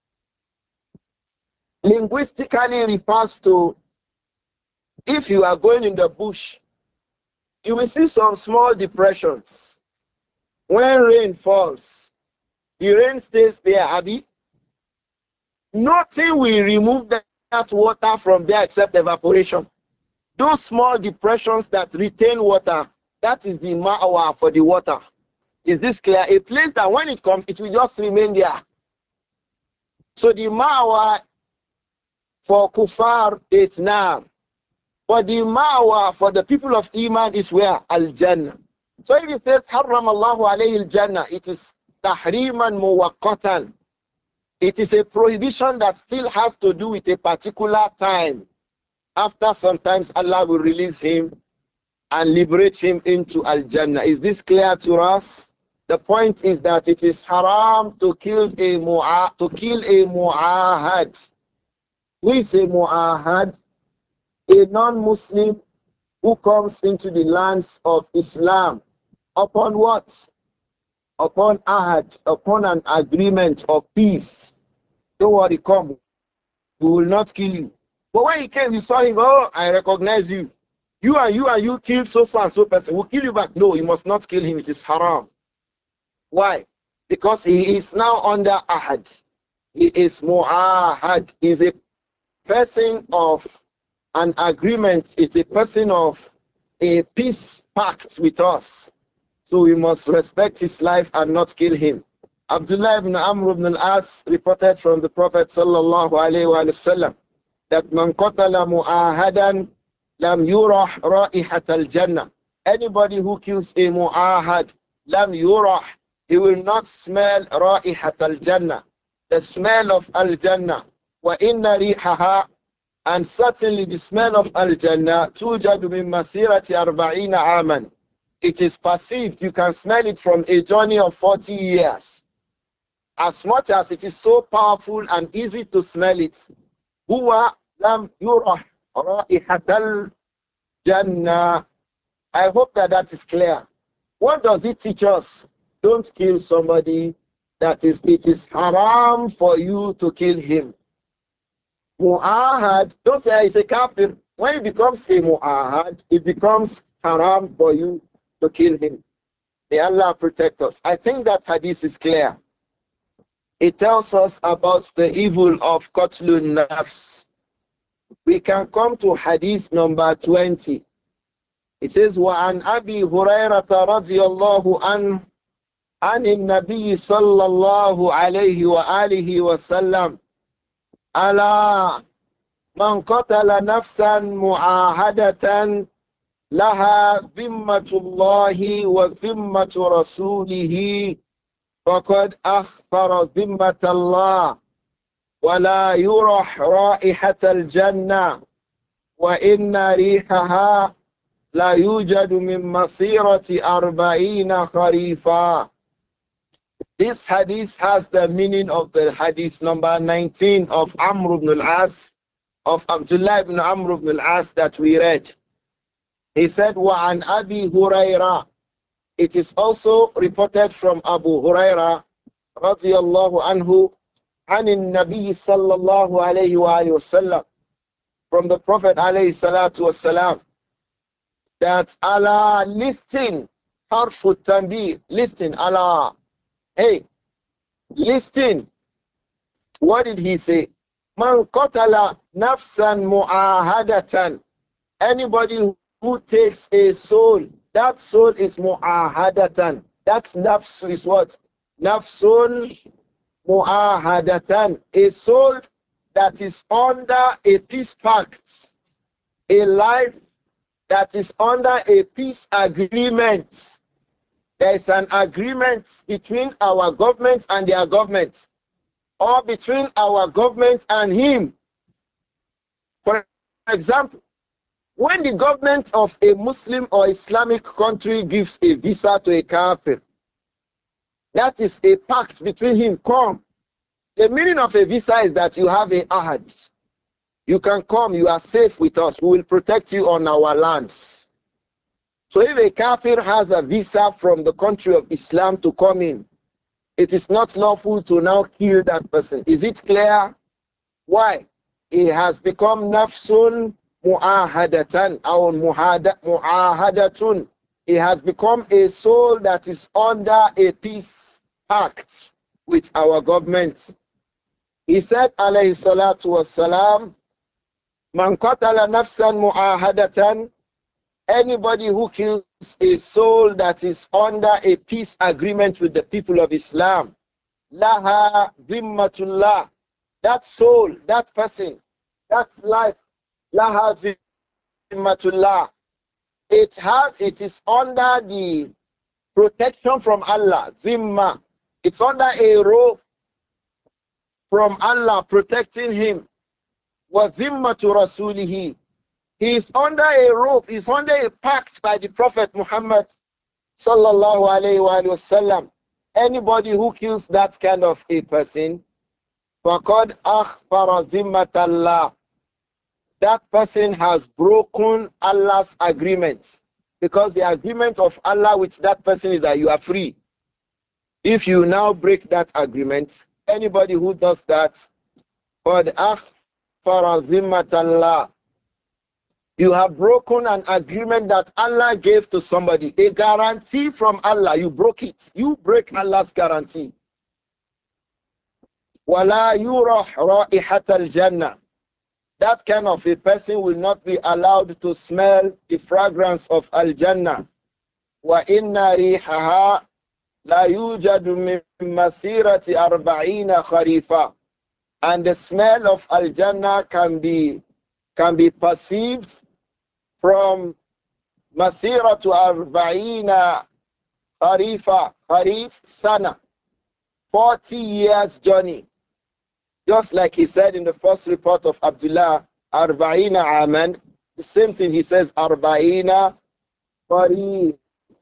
linguistically refers to if you are going in the bush, you will see some small depressions. When rain falls, the rain stays there, Abi. Nothing will remove that water from there except evaporation. Those small depressions that retain water, that is the ma'wa for the water. Is this clear? A place that when it comes, it will just remain there. So the ma'wa for kuffar is nar. But the ma'wa for the people of Iman is where? Al-Jannah. So if it says, Harram Allahu alayhi al-Jannah, it is tahriman muwaqqatan. It is a prohibition that still has to do with a particular time. After sometimes Allah will release him and liberate him into Al-Jannah. Is this clear to us? The point is that it is haram to kill a mu'a, to kill a mu'ahad. Who is a mu'ahad? A non-Muslim who comes into the lands of Islam. Upon what? Upon ahad, upon an agreement of peace. Don't worry, come. We will not kill you. But when he came, we saw him, oh, I recognize you. You and you and you killed so far and so person. We'll kill you back. No, you must not kill him. It is haram. Why? Because he is now under ahad. He is mu'ahad. He is a person of an agreement. Is a person of a peace pact with us. So we must respect his life and not kill him. Abdullah ibn Amr ibn al-As reported from the Prophet sallallahu alayhi wa sallam that man qatala mu'ahadan lam yurah ra'ihat al-jannah. Anybody who kills a mu'ahad, lam yurah, he will not smell ra'ihat al-jannah, the smell of al-jannah. Wa inna rihaha, and certainly the smell of al-jannah, tujadu min masirati arba'ina aman. It is perceived, you can smell it from a journey of forty years. As much as it is so powerful and easy to smell it, huwa lam yurah ra'ihat al-jannah. I hope that that is clear. What does it teach us? Don't kill somebody. That is, it is haram for you to kill him. Mu'ahad, don't say it's a kafir. When it becomes a mu'ahad, it becomes haram for you to kill him. May Allah protect us. I think that hadith is clear. It tells us about the evil of qatlun nafs. We can come to hadith number twenty. It says, وَعَنْ أَبِي هُرَيْرَةَ رَضِيَ اللَّهُ عَنْهُ عَنِ النَّبِيِّ صَلَّى اللَّهُ عَلَيْهِ وَآلِهِ وَسَلَّمَ أَلَا من قتل نفسا معاهدة لها ذمة الله وذمة رسوله فقد أخفر ذمة الله ولا يرح رائحة الجنة وإن ريحها لا يوجد من مسيرة أربعين خريفا. This hadith has the meaning of the hadith number nineteen of Amr ibn al-As, of Abdullah ibn Amr ibn al-As that we read. He said, وَعَنْ أَبِي هُرَيْرَةَ. It is also reported from Abu Huraira رضي الله عنه عن النبي صلى الله عليه وآله وسلم, from the Prophet عليه الصلاة والسلام, that Allah, listen, harfu tanbih, listen, Allah, hey, listen. What did he say? Man qatala nafsan mu'ahadatan. Anybody who takes a soul, that soul is mu'ahadatan. That nafs is what? Nafsun mu'ahadatan. A soul that is under a peace pact. A life that is under a peace agreement. There is an agreement between our government and their government, or between our government and him. For example, when the government of a Muslim or Islamic country gives a visa to a kafir, that is a pact between him. Come. The meaning of a visa is that you have a ahad. You can come, you are safe with us. We will protect you on our lands. So if a kafir has a visa from the country of Islam to come in, it is not lawful to now kill that person. Is it clear? Why? He has become nafsun mu'ahadatan or mu'ahadatun. He has become a soul that is under a peace pact with our government. He said, alayhi salatu wassalam, man qatala nafsan mu'ahadatan, anybody who kills a soul that is under a peace agreement with the people of Islam, laha dhimmatullah, that soul, that person, that life, laha dhimmatullah, it has, it is under the protection from Allah, zimma, it's under a rope from Allah protecting him, wa zimmatu rasulihi, he is under a rope, he is under a pact by the Prophet Muhammad sallallahu alayhi wa sallam. Anybody who kills that kind of a person, faqad akhfara zimmatallah, that person has broken Allah's agreement, because the agreement of Allah with that person is that you are free. If you now break that agreement, anybody who does that, faqad akhfara zimmatallah, you have broken an agreement that Allah gave to somebody, a guarantee from Allah. You broke it. You break Allah's guarantee. وَلَا يُرَحْ رَائِحَةَ الْجَنَّةِ, that kind of a person will not be allowed to smell the fragrance of Al-Jannah. وَإِنَّ رِيحَهَا لَا يُوجَدُ مِن مَسِيرَةِ أَرْبَعِينَ خَرِيفًا, and the smell of Al-Jannah can be can be perceived from Masira to Arba'ina Harifa, Harif Sana, forty years journey. Just like he said in the first report of Abdullah, Arba'ina Aman, the same thing he says, Arba'ina Harif.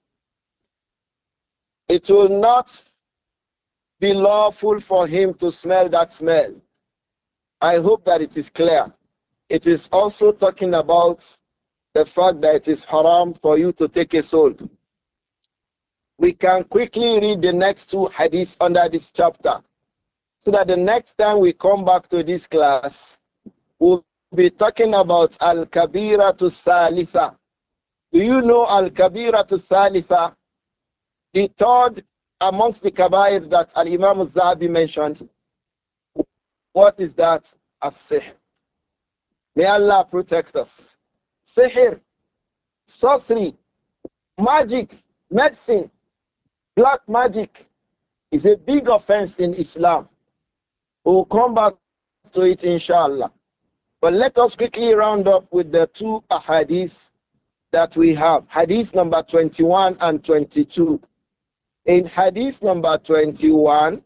It will not be lawful for him to smell that smell. I hope that it is clear. It is also talking about the fact that it is haram for you to take a soul. We can quickly read the next two hadiths under this chapter, so that the next time we come back to this class, we'll be talking about Al-Kabira to Thalitha. Do you know Al-Kabira to Thalitha? The third amongst the Kabair that Al-Imam al-Zahabi mentioned. What is that? As-Sihr. May Allah protect us. Sihr, sorcery, magic, medicine, black magic is a big offense in Islam. We'll come back to it inshallah. But let us quickly round up with the two ahadith that we have. Hadith number twenty-one and twenty-two. In hadith number twenty-one,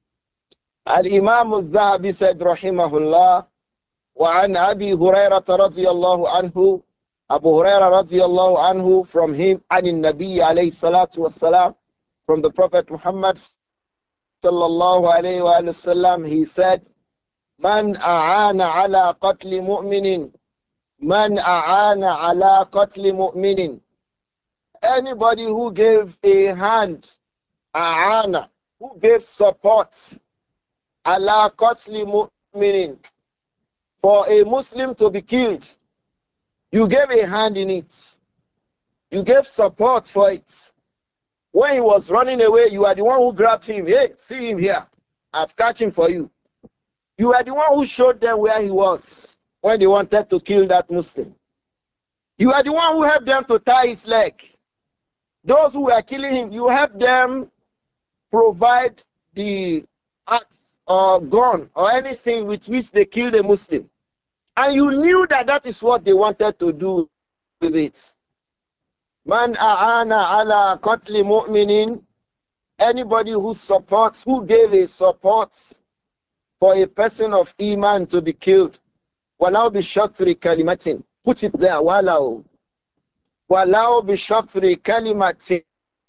Al-Imam al-Zahabi said, Rahimahullah, وعن أبي هريرة رضي الله عنه, Abu Hurairah رضي الله عنه, from him, عن النبي عليه الصلاة والسلام, from the Prophet Muhammad sallallahu alayhi wa sallam, he said, Man a'ana ala qatli mu'minin, Man a'ana ala qatli mu'minin. Anybody who gave a hand, a'ana, who gave support, ala qatli mu'minin, for a Muslim to be killed, you gave a hand in it. You gave support for it. When he was running away, you are the one who grabbed him. Hey, see him here. I've catch him for you. You are the one who showed them where he was when they wanted to kill that Muslim. You are the one who helped them to tie his leg. Those who were killing him, you helped them provide the axe or gun or anything with which they killed a Muslim. And you knew that that is what they wanted to do with it. Man a'ana ala qatli mu'minin. Anybody who supports, who gave a support for a person of Iman to be killed. Walau bi shatri kalimatin. Put it there. Walau. Walau bi shatri kalimatin.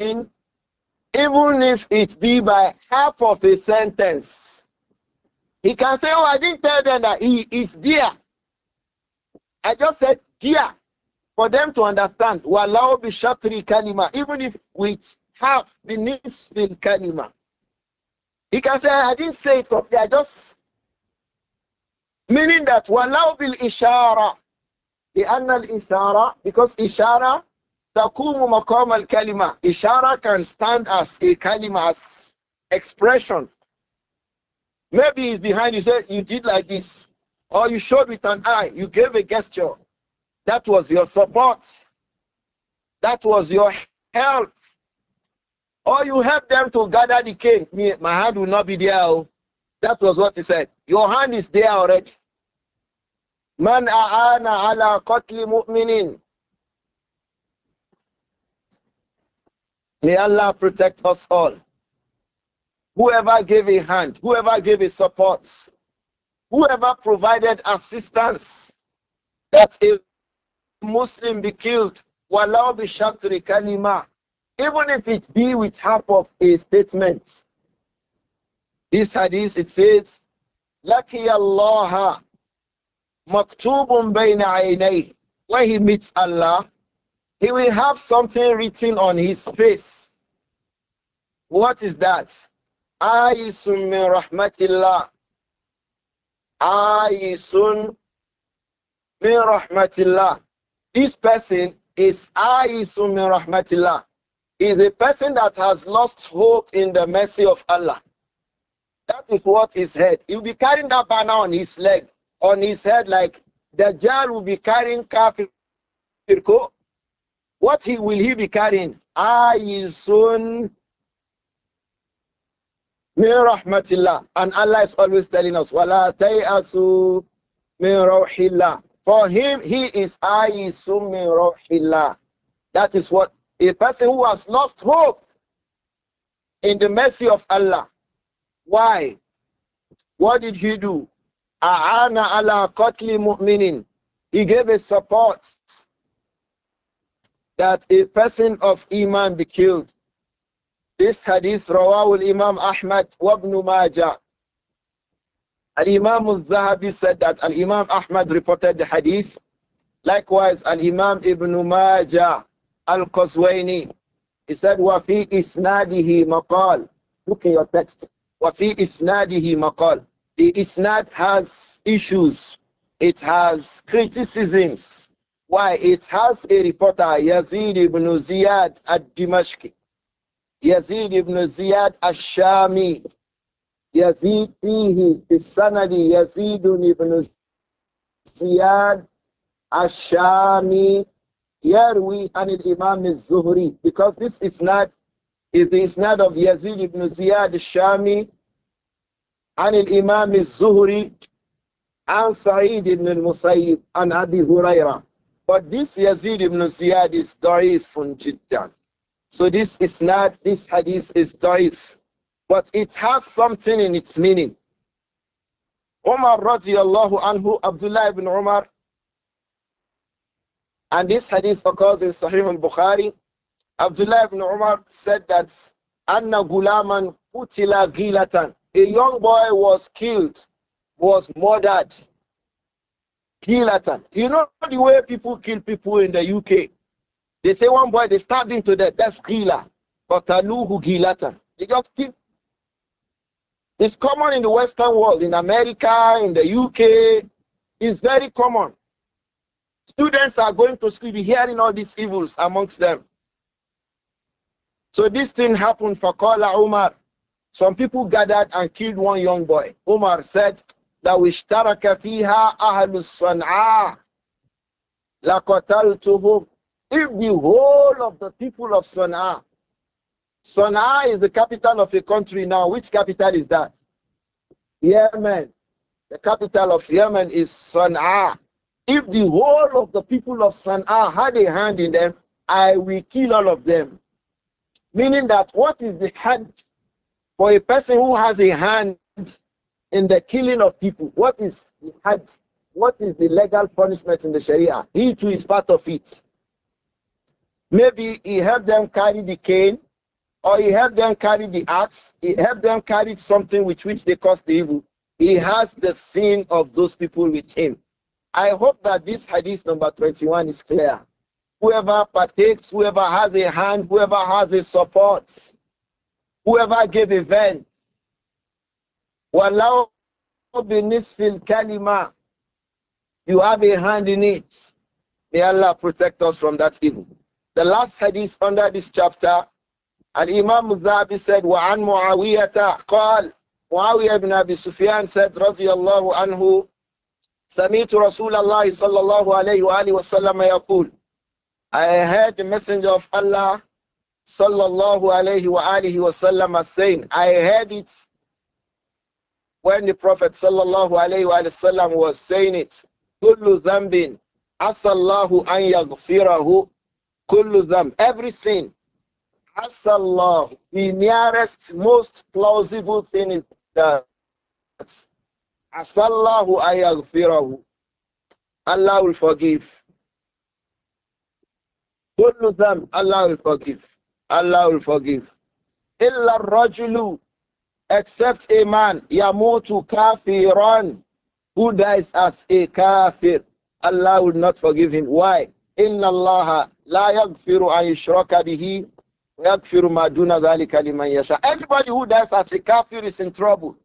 Even if it be by half of a sentence. He can say, oh, I didn't tell them that he is there. I just said dear for them to understand. Walau bi shatri kalima, even if with half the nisfil kalima. He can say, I didn't say it properly, I just meaning that walau bil ishara. The anna al ishara, because ishara takumu maqam al kalima. Ishara can stand as a kalima, as expression. Maybe he's behind you, said you did like this. Or you showed with an eye, you gave a gesture. That was your support. That was your help. Or you helped them to gather the cane. Me, my hand will not be there. That was what he said. Your hand is there already. Man a'ana ala qatli mu'minin. May Allah protect us all. Whoever gave a hand, whoever gave a support, whoever provided assistance that a Muslim be killed, walau bi shatri kalima, even if it be with half of a statement. This hadith, it says, Laki Allah maktubun bayna aynayh. When he meets Allah, he will have something written on his face. What is that? Ayisun min rahmatillah. Ayisun min rahmatillah. This person is Ayisun min rahmatillah. Is a person that has lost hope in the mercy of Allah. That is what his head. He will be carrying that banner on his leg, on his head, like Dajjal will be carrying kafir. What he will he be carrying? Ayisun min rahmatillah. And Allah is always telling us, Wala tayasu min rawhillah. For him, he is Ayisun min rawhillah. That is what a person who has lost hope in the mercy of Allah. Why? What did he do? A'ana ala qatli mu'minin. He gave a support that a person of Iman be killed. This hadith rawahu al-Imam Ahmad wa Ibn Majah. Al-Imam al-Zahabi said that Al-Imam Ahmad reported the hadith. Likewise, Al-Imam Ibn Majah Al-Qaswaini, he said, وَفِي إِسْنَادِهِ مَقَالٍ. Look in your text. وَفِي إِسْنَادِهِ مَقَالٍ. The Isnad has issues. It has criticisms. Why? It has a reporter, Yazid ibn Ziyad al-Dimashqi. Yazid ibn Ziyad al-Shami. Yazid fihi bisanadi Yazid ibn Ziyad al-Shami. Yarwi an al-Imam al-Zuhri. Because this Isnad is the Isnad of Yazid ibn Ziyad al-Shami an al-Imam al-Zuhri. and Sa'id ibn al-Musayyib and Abi Huraira. But this Yazid ibn Ziyad is da'ifun jiddan. So this is not, this hadith is da'if. But it has something in its meaning. Umar radiallahu anhu, Abdullah ibn Umar, and this hadith occurs in Sahih al-Bukhari. Abdullah ibn Umar said that Anna Gulaman Putila Gilatan. A young boy was killed, was murdered. Gilatan. You know the way people kill people in the U K? They say one boy, they stabbed him to death. That's Gila. Qataluhu Gilatan. They just kill. It's common in the Western world, in America, in the U K. It's very common. Students are going to school, be hearing all these evils amongst them. So this thing happened for Qala Umar. Some people gathered and killed one young boy. Umar said, "La wishtaraka fiha ahlus San'a la qataltuhum." If the whole of the people of Sana'a, Sana'a is the capital of a country now. Which capital is that? Yemen. The capital of Yemen is Sana'a. If the whole of the people of Sana'a had a hand in them, I will kill all of them. Meaning that what is the hand for a person who has a hand in the killing of people? What is the hand? What is the legal punishment in the Sharia? He too is part of it. Maybe he helped them carry the cane, or he helped them carry the axe, he helped them carry something with which they caused the evil. He has the sin of those people with him. I hope that this hadith number twenty-one is clear. Whoever partakes, whoever has a hand, whoever has a support, whoever gave a vent, walau binisfil kalima, you have a hand in it. May Allah protect us from that evil. The last hadith under this chapter, and Imam al-Dhahabi said, وَعَنْ مُعَوِيَةَ قال, Muawiyah ibn Abi Sufyan said, رضي الله عنه, سمعت رسول الله صلى الله عليه وآله وسلم يقول, I heard the messenger of Allah sallallahu alayhi wa alihi wasallam saying, I heard it when the Prophet sallallahu alayhi wa sallam was saying it. Kullu dhanbin asallahu an yaghfirahu. Kullu dhanb, every sin. Asallahu, the nearest, most plausible thing is that asallahu an yaghfirahu. Allah will forgive. Kullu dhanb, Allah will forgive. Allah will forgive. Illa rajulu, except a man, yamutu kafiran, who dies as a kafir. Allah will not forgive him. Why? Inna Allah la yaghfiru an yushraka bihi wa yaghfiru ma duna dhalika liman yasha. Anybody who dies as a kafir is in trouble.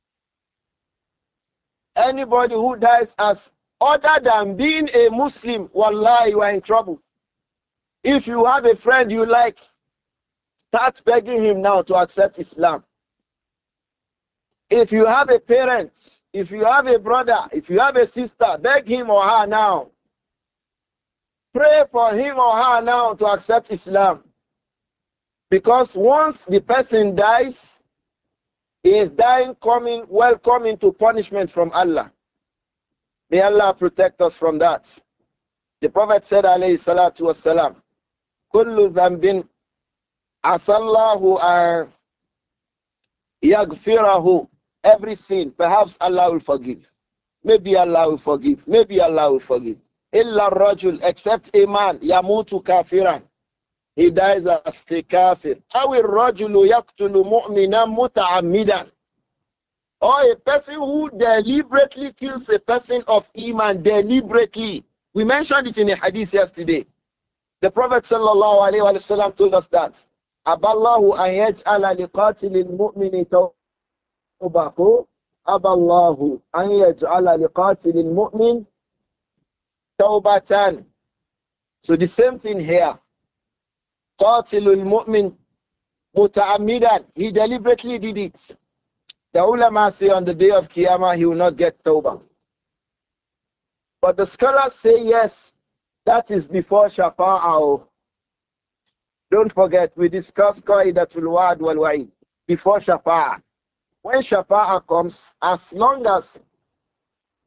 Anybody who dies as other than being a Muslim, wallahi, you are in trouble. If you have a friend you like, start begging him now to accept Islam. If you have a parent, if you have a brother, if you have a sister, beg him or her now. Pray for him or her now to accept Islam. Because once the person dies, he is dying, coming, welcoming to punishment from Allah. May Allah protect us from that. The Prophet said, alayhi salatu wassalam, Kullu dhanbin asallahu an yaghfirahu. Every sin, perhaps Allah will forgive. Maybe Allah will forgive. Maybe Allah will forgive. Illa rajul, except a man, yamutu kafiran. He dies as a kafir. Awi rajulu yaqtulu mu'minan muta'ammidan. Or a person who deliberately kills a person of iman, deliberately. We mentioned it in a hadith yesterday. The Prophet sallallahu alayhi wa sallam told us that Aballahu an yaj'ala liqatilil mu'mini tawbahu. Aballahu an yaj'ala liqatilil mu'min tawbatan. So the same thing here. Qatilul mu'min muta'ammidan. He deliberately did it. The ulama say on the day of Qiyamah he will not get tawbah. But the scholars say yes, that is before Shafa'ah. Don't forget, we discussed Qaidatul Wa'd wal Wa'id before Shafa'ah. When Shafa'ah comes, as long as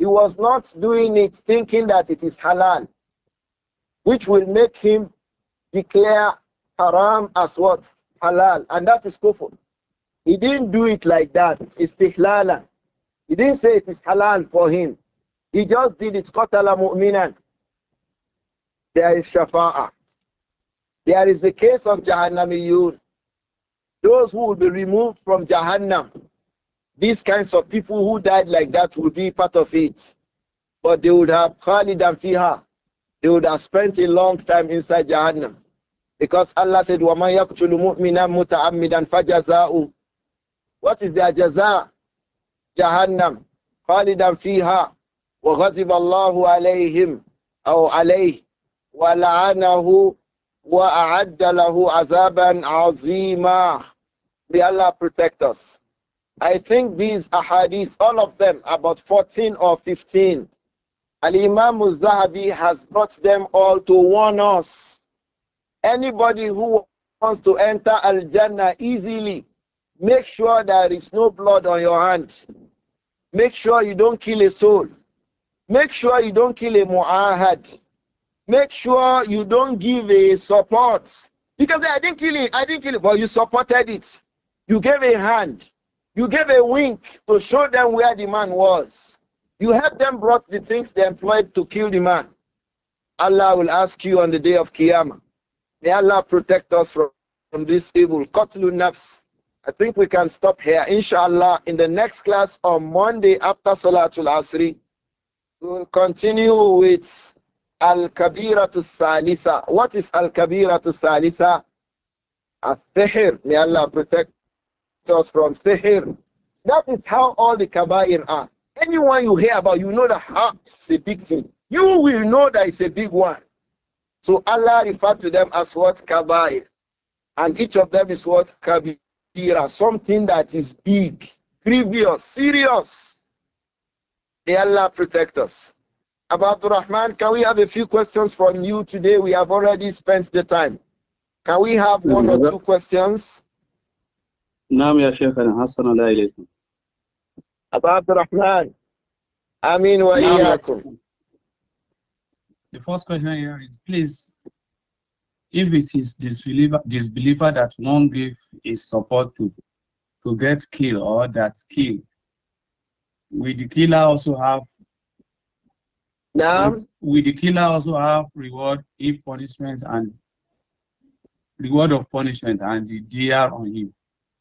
He was not doing it thinking that it is halal, which will make him declare haram as what? Halal. And that is kufr. He didn't do it like that. Istihlala. He didn't say it is halal for him. He just did it. Qatala mu'minan. There is shafa'ah. There is the case of Jahannamiyun. Those who will be removed from Jahannam. These kinds of people who died like that will be part of it. But they would have khalidan fiha. They would have spent a long time inside Jahannam. Because Allah said, وَمَنْ يَقْتُلُ مُؤْمِنًا مُتَعَمِّدًا فَجَزَاؤُهُ. What is their jaza? Jahannam. خَالِدًا فِيهَا وَغَضِبَ اللَّهُ عَلَيْهِمْ أو عليه وَلَعَنَهُ وَأَعَدَّ لَهُ عَذَابًا عَظِيمًا. May Allah protect us. I think these ahadith, all of them, about fourteen or fifteen, Al-Imam al-Zahabi has brought them all to warn us. Anybody who wants to enter Al-Jannah easily, make sure there is no blood on your hand. Make sure you don't kill a soul. Make sure you don't kill a mu'ahad. Make sure you don't give a support. Because I didn't kill it, I didn't kill it, but you supported it. You gave a hand. You gave a wink to show them where the man was. You helped them brought the things they employed to kill the man. Allah will ask you on the day of Qiyamah. May Allah protect us from, from this evil. Qatlun nafs. I think we can stop here. Inshallah, in the next class on Monday after Salatul Asri, we will continue with Al-Kabiratu Thalitha. What is Al-Kabiratu Thalitha? Al-Sihr. May Allah protect us from sihr. That is how all the kabair are. Anyone you hear about, you know that ah, it's a big thing. You will know that it's a big one. So Allah referred to them as what? Kabair. And each of them is what? Kabira. Something that is big, grievous, serious. May Allah protect us. About Rahman, can we have a few questions from you today? We have already spent the time. Can we have one or two questions? نعم يا شيخنا حسن الله إليكم. أبا عبد الرحمن آمين وإياكم. The first question here is, please, if it is disbeliever, disbeliever that one give his support to, to get killed or that kill, will the killer also have Naam. will the killer also have reward if punishment and reward of punishment and the D R on him?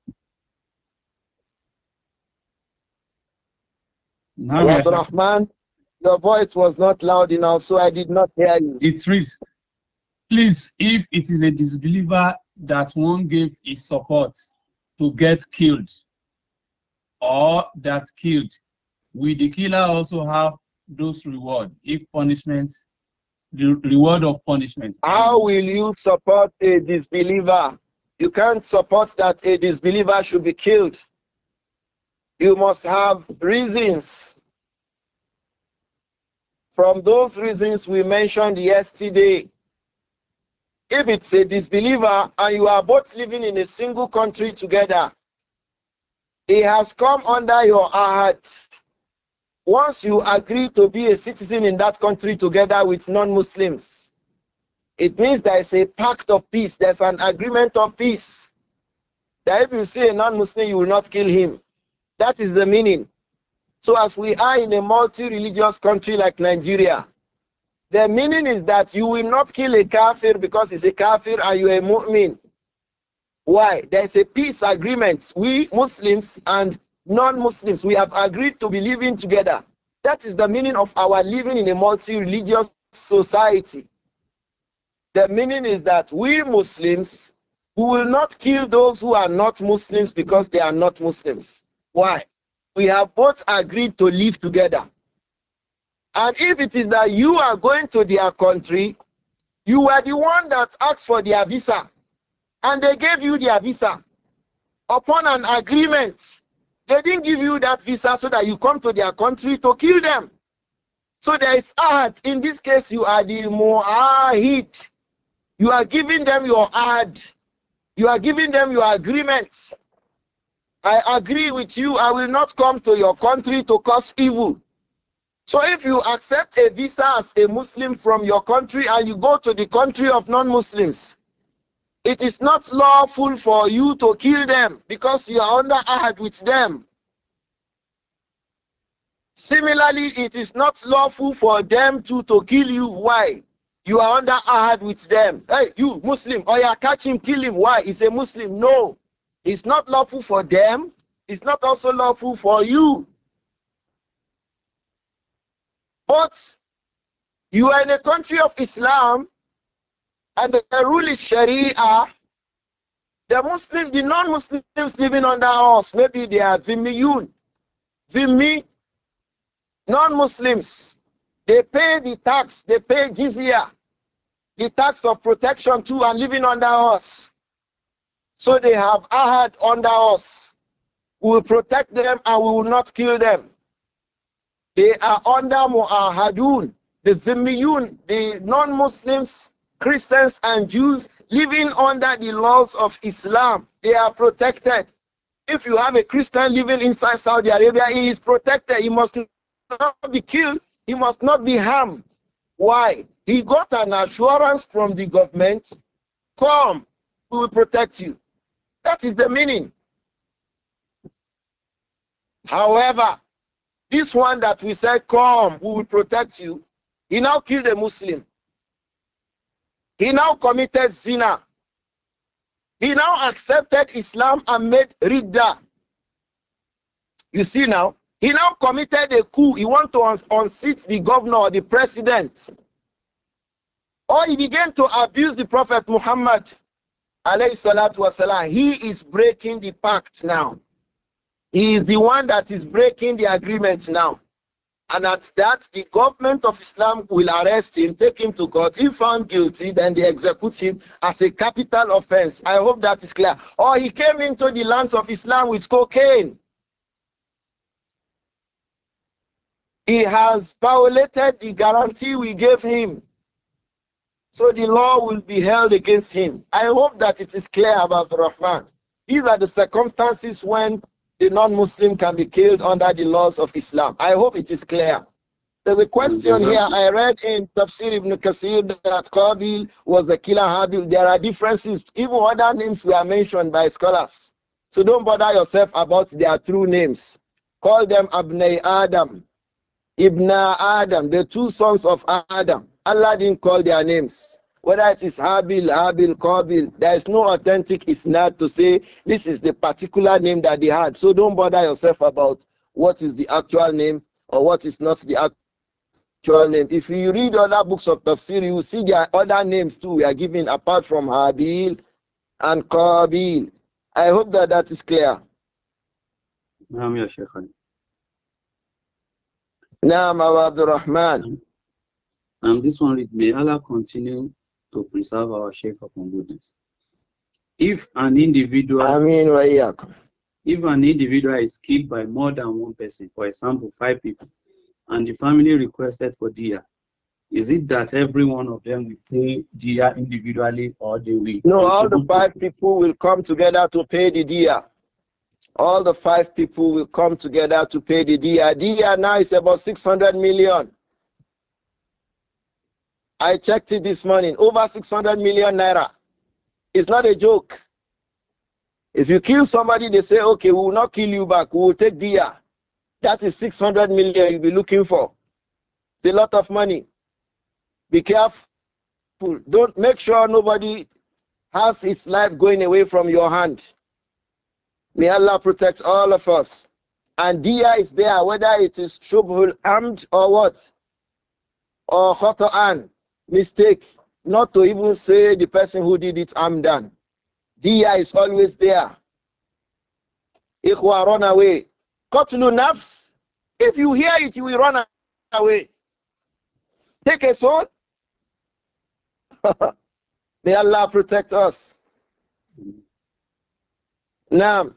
Abdul Rahman, your voice was not loud enough, so I did not hear you. The truth. Please, if it is a disbeliever that one gave his support to get killed or that killed, will the killer also have those reward if punishment, the reward of punishment? How will you support a disbeliever? You can't support that a disbeliever should be killed. You must have reasons. From those reasons we mentioned yesterday, if it's a disbeliever and you are both living in a single country together, he has come under your ahad. Once you agree to be a citizen in that country together with non-Muslims, it means there is a pact of peace. There's an agreement of peace. That if you see a non-Muslim, you will not kill him. That is the meaning. So as we are in a multi-religious country like Nigeria, the meaning is that you will not kill a kafir because he's a kafir and you're a mu'min. Why? There's a peace agreement. We Muslims and non-Muslims, we have agreed to be living together. That is the meaning of our living in a multi-religious society. The meaning is that we Muslims, we will not kill those who are not Muslims because they are not Muslims. Why? We have both agreed to live together. And if it is that you are going to their country, you were the one that asked for their visa, and they gave you their visa upon an agreement. They didn't give you that visa so that you come to their country to kill them. So there is ahad. In this case, you are the mu'ahid. You are giving them your ahad. You are giving them your agreement. I agree with you. I will not come to your country to cause evil. So if you accept a visa as a Muslim from your country and you go to the country of non-Muslims, it is not lawful for you to kill them because you are under ahad with them. Similarly, it is not lawful for them to, to kill you. Why? You are under ahad with them. Hey, you Muslim, or you catch him, kill him. Why? He's a Muslim. No. It's not lawful for them. It's not also lawful for you. But you are in a country of Islam and the rule is Sharia. The Muslims, the non-Muslims living under us, maybe they are Zimmiyun. Zimmi, non-Muslims, they pay the tax, they pay jizya, the tax of protection too, and living under us. So they have ahad under us. We will protect them and we will not kill them. They are under mu'ahadun, the Zimmiyun, the non-Muslims, Christians and Jews living under the laws of Islam. They are protected. If you have a Christian living inside Saudi Arabia, he is protected. He must not be killed. He must not be harmed. Why? He got an assurance from the government. Come, we will protect you. That is the meaning. However, this one that we said, come, we will protect you, he now killed a Muslim. He now committed zina. He now accepted Islam and made ridda. You see now, he now committed a coup. He wants to un unseat the governor or the president. Or he began to abuse the Prophet Muhammad alayhi salatu wasalam. He is breaking the pact now. He is the one that is breaking the agreement now. And at that, the government of Islam will arrest him, take him to court. If found guilty, then they execute him as a capital offense. I hope that is clear. Or he came into the lands of Islam with cocaine. He has violated the guarantee we gave him. So the law will be held against him. I hope that it is clear about Rahman. These are the circumstances when the non-Muslim can be killed under the laws of Islam. I hope it is clear. There's a question here. I read in Tafsir ibn Kasir that Qabil was the killer Habil. There are differences. Even other names were mentioned by scholars. So don't bother yourself about their true names. Call them Abnai Adam, Ibn Adam, the two sons of Adam. Allah didn't call their names. Whether it is Habil, Habil, Qabil, there is no authentic isnad to say this is the particular name that they had. So don't bother yourself about what is the actual name or what is not the actual name. If you read other books of Tafsir, you will see there are other names too we are given apart from Habil and Qabil. I hope that that is clear. Naam ya Sheikh. Naam Abdul Rahman. And this one, may Allah continue to preserve our Sheikh upon goodness. If an individual, I mean, if an individual is killed by more than one person, for example, five people, and the family requested for diya, is it that every one of them will pay diya individually, or they will? No, all the five people will come together to pay the diya. All the five people will come together to pay the diya. Diya now is about six hundred million. I checked it this morning. Over six hundred million naira. It's not a joke. If you kill somebody, they say, okay, we will not kill you back. We will take diya. That is six hundred million you'll be looking for. It's a lot of money. Be careful. Don't make sure nobody has his life going away from your hand. May Allah protect all of us. And diya is there, whether it is shubhul amd or what? Or khata'an, mistake. Not to even say the person who did it amdan. Diya is always there. Ikhwa, run away. Qatlu nafs. If you hear it, you will run away. Take a sword. May Allah protect us. Naam.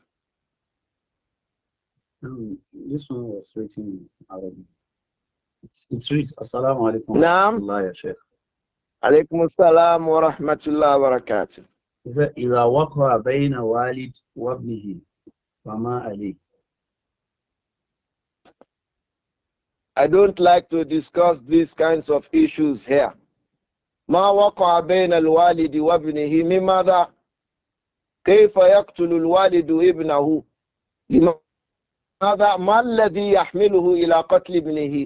Um, this one was written in Arabic. It reads, Assalamu alaikum Naam. wa rahmatullahi ya Sheikh. Alaikum assalam wa rahmatullahi wa barakatuh. Is that إذا وقع بين والد وابنه فما عليه? I don't like to discuss these kinds of issues here. ما وقع بين الوالد وابنه من ماذا؟ كيف يقتل الوالد ابنه؟ لماذا؟ ما الذي يحمله إلى قتل ابنه؟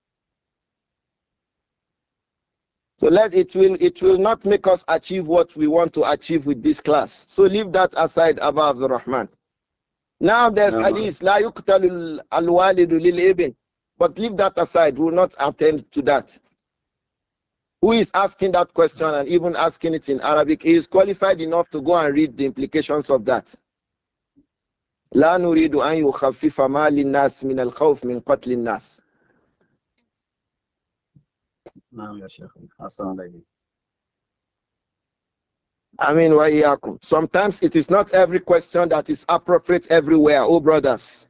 So let it will it will not make us achieve what we want to achieve with this class. So leave that aside, Abu Abdul Rahman. Now there's No, hadith la yuqtalu al-walidu lil-ibn. But leave that aside. We will not attend to that. Who is asking that question and even asking it in Arabic? He is qualified enough to go and read the implications of that. لا نريد أن يخفف ما للناس من الخوف من قتل الناس. نعم يا شيخ حسن عليك. I mean, وإياكم. Sometimes it is not every question that is appropriate everywhere, oh brothers.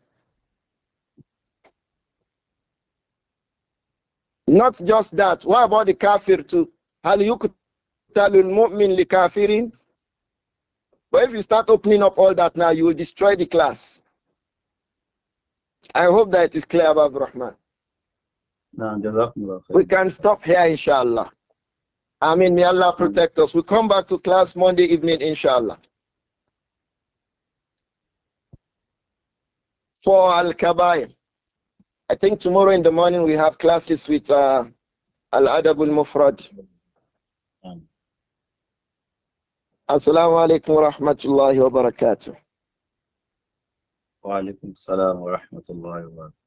Not just that. What about the kafir too? هل يقتل المؤمن لكافر? But if you start opening up all that now, you will destroy the class. I hope that it is clear about Rahman. نعم جزاكم الله خير. We can stop here, inshallah. I mean, may Allah protect us. We come back to class Monday evening, inshallah. For Al-Kabair. I think tomorrow in the morning we have classes with uh, Al-Adab al-Mufrad. Assalamu alaikum wa rahmatullahi wa barakatuh. Wa alaikum salam wa rahmatullahi wa barakatuh.